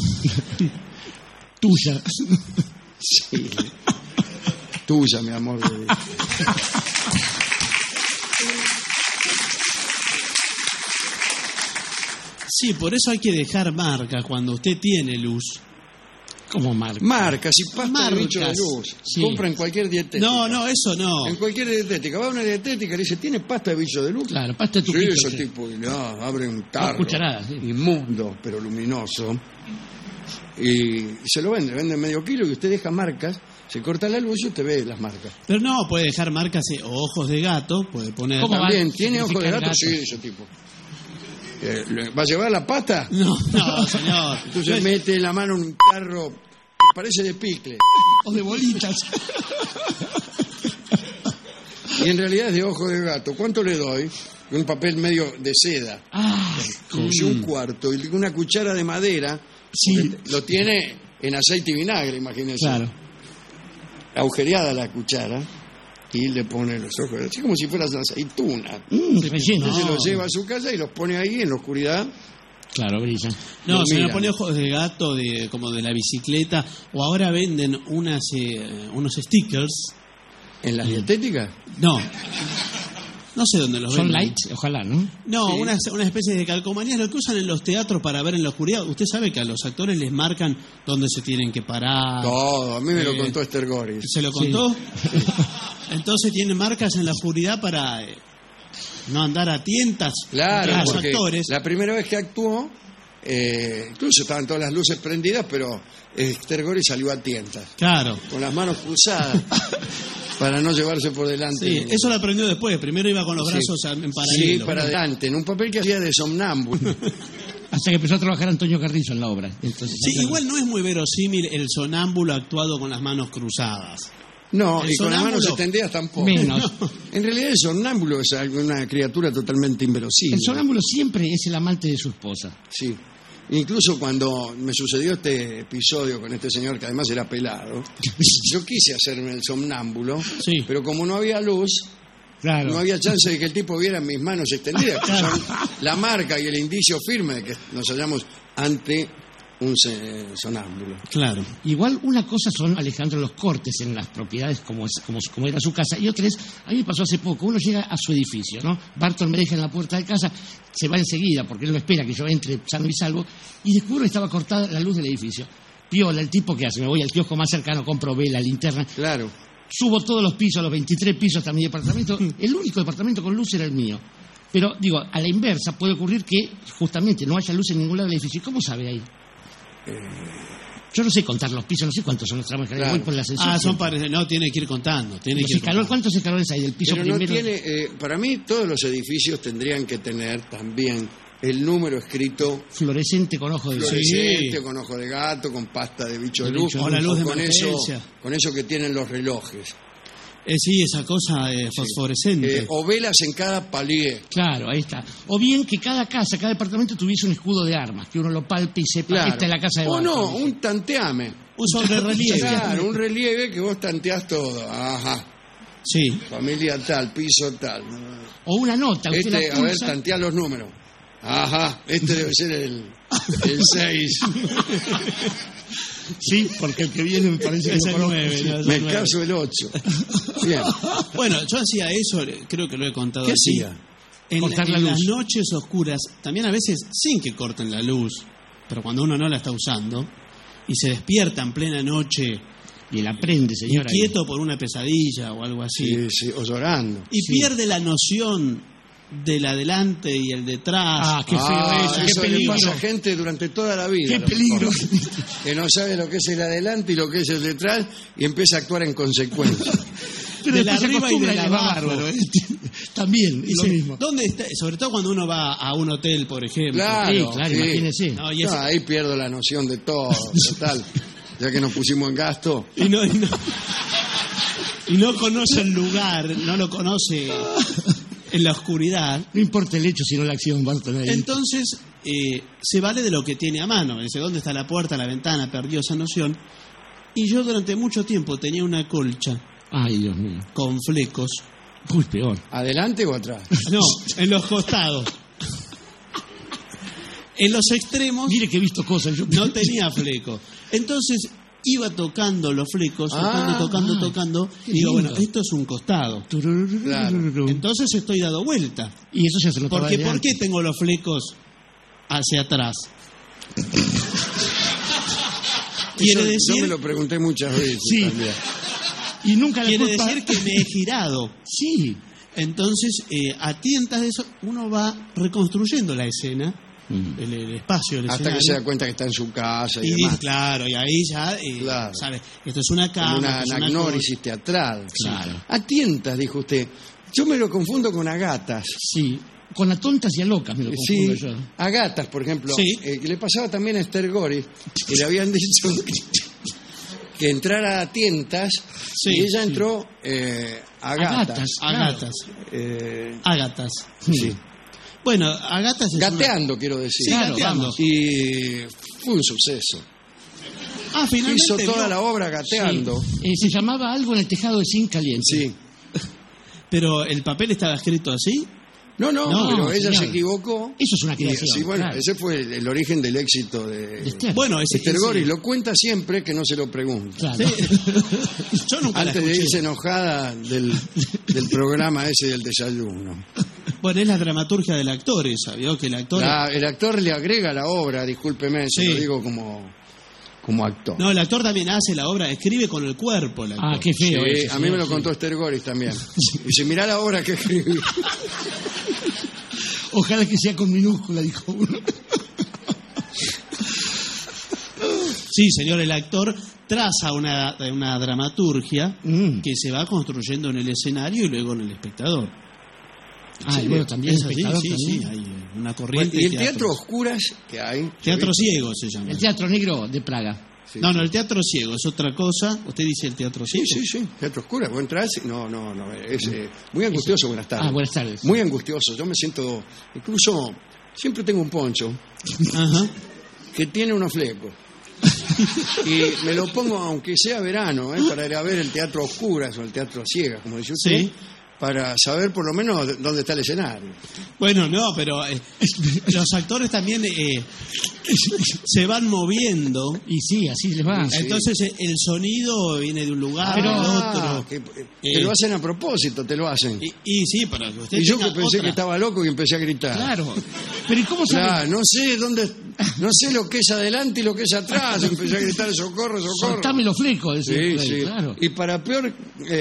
Tuya. Sí. Tuya, mi amor. Sí, por eso hay que dejar marcas cuando usted tiene luz. ¿Cómo marcas? Marcas y pasta de bicho de luz. Sí. Compra en cualquier dietética. No, eso no. En cualquier dietética. Va a una dietética y le dice, ¿tiene pasta de bicho de luz? Claro, pasta de tu Sí, ese tipo. Y abre un tarro. Cucharadas, sí. Inmundo, pero luminoso. Y se lo vende medio kilo y usted deja marcas. Se corta la luz y usted ve las marcas. Pero no, puede dejar marcas o ojos de gato. Puede poner. También, ¿tiene ojos de gato? Sí, ese tipo. ¿Va a llevar la pasta? No, señor. Entonces mete la mano en un tarro que parece de picle. O de bolitas. Y en realidad es de ojo de gato. ¿Cuánto le doy? Un papel medio de seda. Un cuarto. Y una cuchara de madera. Sí. Lo tiene en aceite y vinagre, imagínense. Claro. Agujereada la cuchara. Y le pone los ojos, así como si fuera aceituna. Entonces los lleva a su casa y los pone ahí en la oscuridad. Claro, brilla. No, se me pone ojos de gato como de la bicicleta. O ahora venden unos stickers. ¿En las dietéticas? No sé dónde los Son venden. lights, ojalá, ¿no? No, Sí. una especie de calcomanías, lo que usan en los teatros para ver en la oscuridad. Usted sabe que a los actores les marcan dónde se tienen que parar. Todo, a mí me lo contó Esther Goris. ¿Se lo contó? Sí. Entonces tienen marcas en la oscuridad para no andar a tientas Claro, entre los porque actores. la primera vez que actuó, incluso estaban todas las luces prendidas, pero Esther Goris salió a tientas. Claro. Con las manos cruzadas. Para no llevarse por delante. Sí, eso lo aprendió después. Primero iba con los brazos en paralelo. Sí, para adelante, en un papel que hacía de somnámbulo. Hasta que empezó a trabajar Antonio Carrizo en la obra. Entonces, sí, igual no es muy verosímil el sonámbulo actuado con las manos cruzadas. No, El y con las manos extendidas tampoco. Menos. No. En realidad el sonámbulo es una criatura totalmente inverosímil. El sonámbulo siempre es el amante de su esposa. Sí. Incluso cuando me sucedió este episodio con este señor, que además era pelado, yo quise hacerme el somnámbulo, sí. Pero como no había luz, claro. No había chance de que el tipo viera mis manos extendidas, que son la marca y el indicio firme de que nos hallamos ante un sonámbulo. Claro. Igual una cosa son, Alejandro, los cortes en las propiedades como era su casa, y otra es, a mí me pasó hace poco, uno llega a su edificio, ¿no? Barton me deja en la puerta de casa, se va enseguida porque él no espera que yo entre sano y salvo, y descubro que estaba cortada la luz del edificio. Piola, el tipo que hace, me voy al kiosco más cercano, compro vela, linterna. Claro. Subo todos los pisos, los 23 pisos hasta mi departamento. El único departamento con luz era el mío. Pero, digo, a la inversa puede ocurrir que justamente no haya luz en ningún lado del edificio. ¿Cómo sabe ahí? Yo no sé contar los pisos, no sé cuántos son los tramos escaleras. Voy por la ascensor. Son pares, no, tiene que ir contando. ¿Cuántos escalones hay del piso Pero primero? no tiene, para mí todos los edificios tendrían que tener también el número escrito fluorescente con ojo de gato. Fluorescente, con ojo de gato, con pasta de bicho de luz. O la luz de con emergencia. Con eso que tienen los relojes. Sí, esa cosa fosforescente. O velas en cada palier. Claro, ahí está. O bien que cada casa, cada departamento tuviese un escudo de armas, que uno lo palpe y sepa, Claro. esta es la casa de O Barton. no, un tanteame. Un sobrerelieve. Claro, un relieve que vos tanteás todo. Ajá. Sí. Familia tal, piso tal. O una nota. Usted la A ver, pulsa. tanteá los números. Ajá, este debe ser el 6. Sí, porque el que viene me parece que Es lo el conozco. 9, no, es Me el 9. caso el 8. Bien. Bueno, yo hacía eso, creo que lo he contado. ¿Qué así. hacía? Cortar la En luz. las noches oscuras, también a veces sin que corten la luz, pero cuando uno no la está usando, y se despierta en plena noche Y él aprende, señora. inquieto por una pesadilla o algo así, Sí, o llorando. y pierde la noción del adelante y el detrás. Ah, qué feo eso, qué Eso le peligro. pasa a gente durante toda la vida. Qué a lo mejor. peligro. Que no sabe lo que es el adelante y lo que es el detrás y empieza a actuar en consecuencia. Pero de la después se arriba y acostumbra de la y va abajo. bárbaro, ¿eh? También, Y lo mismo. ¿Dónde está? Sobre todo cuando uno va a un hotel, por ejemplo. Claro, Sí, claro, sí. imagínese. No, y, No, ahí pierdo la noción de todo, total. Ya que nos pusimos en gasto. y no conoce el lugar, no lo conoce en la oscuridad. No importa el hecho, sino la acción, Barton. Ahí. Entonces, se vale de lo que tiene a mano. Dice, ¿dónde está la puerta, la ventana? Perdió esa noción. Y yo durante mucho tiempo tenía una colcha Ay, Dios mío. con flecos. Uy, peor. ¿Adelante o atrás? No, en los costados. En los extremos Mire que he visto cosas. Yo... no tenía fleco. Entonces iba tocando los flecos, tocando. qué Y digo, lindo. bueno, esto es un costado. Entonces estoy dado vuelta. Y eso se hace notaba Porque de ¿por antes. qué tengo los flecos hacia atrás? Quiere Yo decir, me lo pregunté muchas veces. Sí. También. Y nunca la quiere culpa... decir que me he girado. Sí. Entonces, a tientas de eso, uno va reconstruyendo la escena, el espacio, el Hasta escenario. que se da cuenta que está en su casa y Y demás. claro, y ahí ya, Claro. sabe, esto es una cama, Como una esto es una anagnórisis teatral. Claro. A tientas, dijo usted. Yo me lo confundo con agatas. Sí. Con a tontas y a locas me lo confundo Sí, yo. a gatas, por ejemplo. Sí. Que le pasaba también a Esther Goris, que le habían dicho que entrara a tientas Sí, y ella sí. entró a gatas. Agatas. Eh, Agatas. sí. Bueno, Agatas es Gateando, quiero decir. Sí, gateando. Y fue un suceso. finalmente Hizo toda vio. la obra gateando. Se llamaba algo en el tejado de zinc caliente. Sí. Pero el papel estaba escrito así. No, pero ella señor. se equivocó. Eso es una creación. Sí, bueno, claro. ese fue el origen del éxito de Esther. Bueno, Esther Goris. Lo cuenta siempre que no se lo pregunta. Claro. Yo nunca la Antes de escuché. irse enojada del programa ese del desayuno. Bueno, es la dramaturgia del actor esa, ¿vio? Que el actor... El actor le agrega la obra, discúlpeme, se Sí. lo digo como actor. No, el actor también hace la obra, escribe con el cuerpo el actor. Ah, qué feo. Sí, eso, a mí me lo sí. contó Esther Goris también. Dice, mirá la obra que escribí. Ojalá que sea con minúscula, dijo uno. Sí, señor, el actor traza una dramaturgia que se va construyendo en el escenario y luego en el espectador. Ah, y bueno, también es el así, espectador sí, también. hay una corriente. Y el de teatro teatros. oscuras que hay. Teatro ciego se llama. El Teatro Negro de Praga. Sí, No, el teatro ciego es otra cosa. Usted dice el teatro Sí, ciego. sí, teatro oscuras. Vos entrás, no, es muy angustioso. Buenas tardes. Ah, buenas tardes. Muy angustioso. Yo me siento, incluso, siempre tengo un poncho Ajá. que tiene unos flecos. Y me lo pongo, aunque sea verano, para ir a ver el teatro a oscuras o el teatro a ciegas, como dice usted, Sí. para saber por lo menos dónde está el escenario. Bueno, no, pero los actores también se van moviendo. Y sí, así les va. Entonces el sonido viene de un lugar Pero- al otro. Que te lo hacen a propósito, te lo hacen. Y sí, para que usted Y yo que tenga pensé otra. que estaba loco y empecé a gritar. Claro. Pero ¿y cómo sabe? Claro, no sé lo que es adelante y lo que es atrás. Empecé a gritar socorro, socorro. Soltame los flecos, decía Sí, por ahí, sí. claro. Y para peor,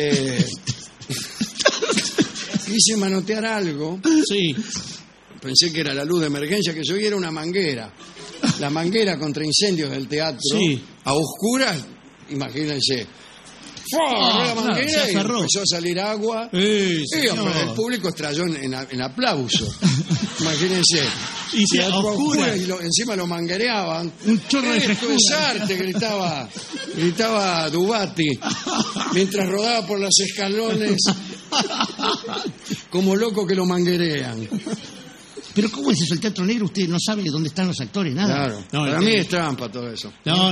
quise manotear algo. Sí. Pensé que era la luz de emergencia que yo vi, era una manguera. la manguera contra incendios del teatro, Sí. a oscuras, imagínense. La manguera y empezó a salir agua. Y hombre, el público estalló en aplauso. Imagínense. Y se teatro a oscura. oscuras, y encima lo manguereaban. Un chorro de Esto frescura. es arte, gritaba Dubati, mientras rodaba por los escalones como loco que lo manguerean. Pero ¿cómo es eso? El teatro negro, usted no sabe dónde están los actores, nada. Claro. Para mí es trampa todo eso. No,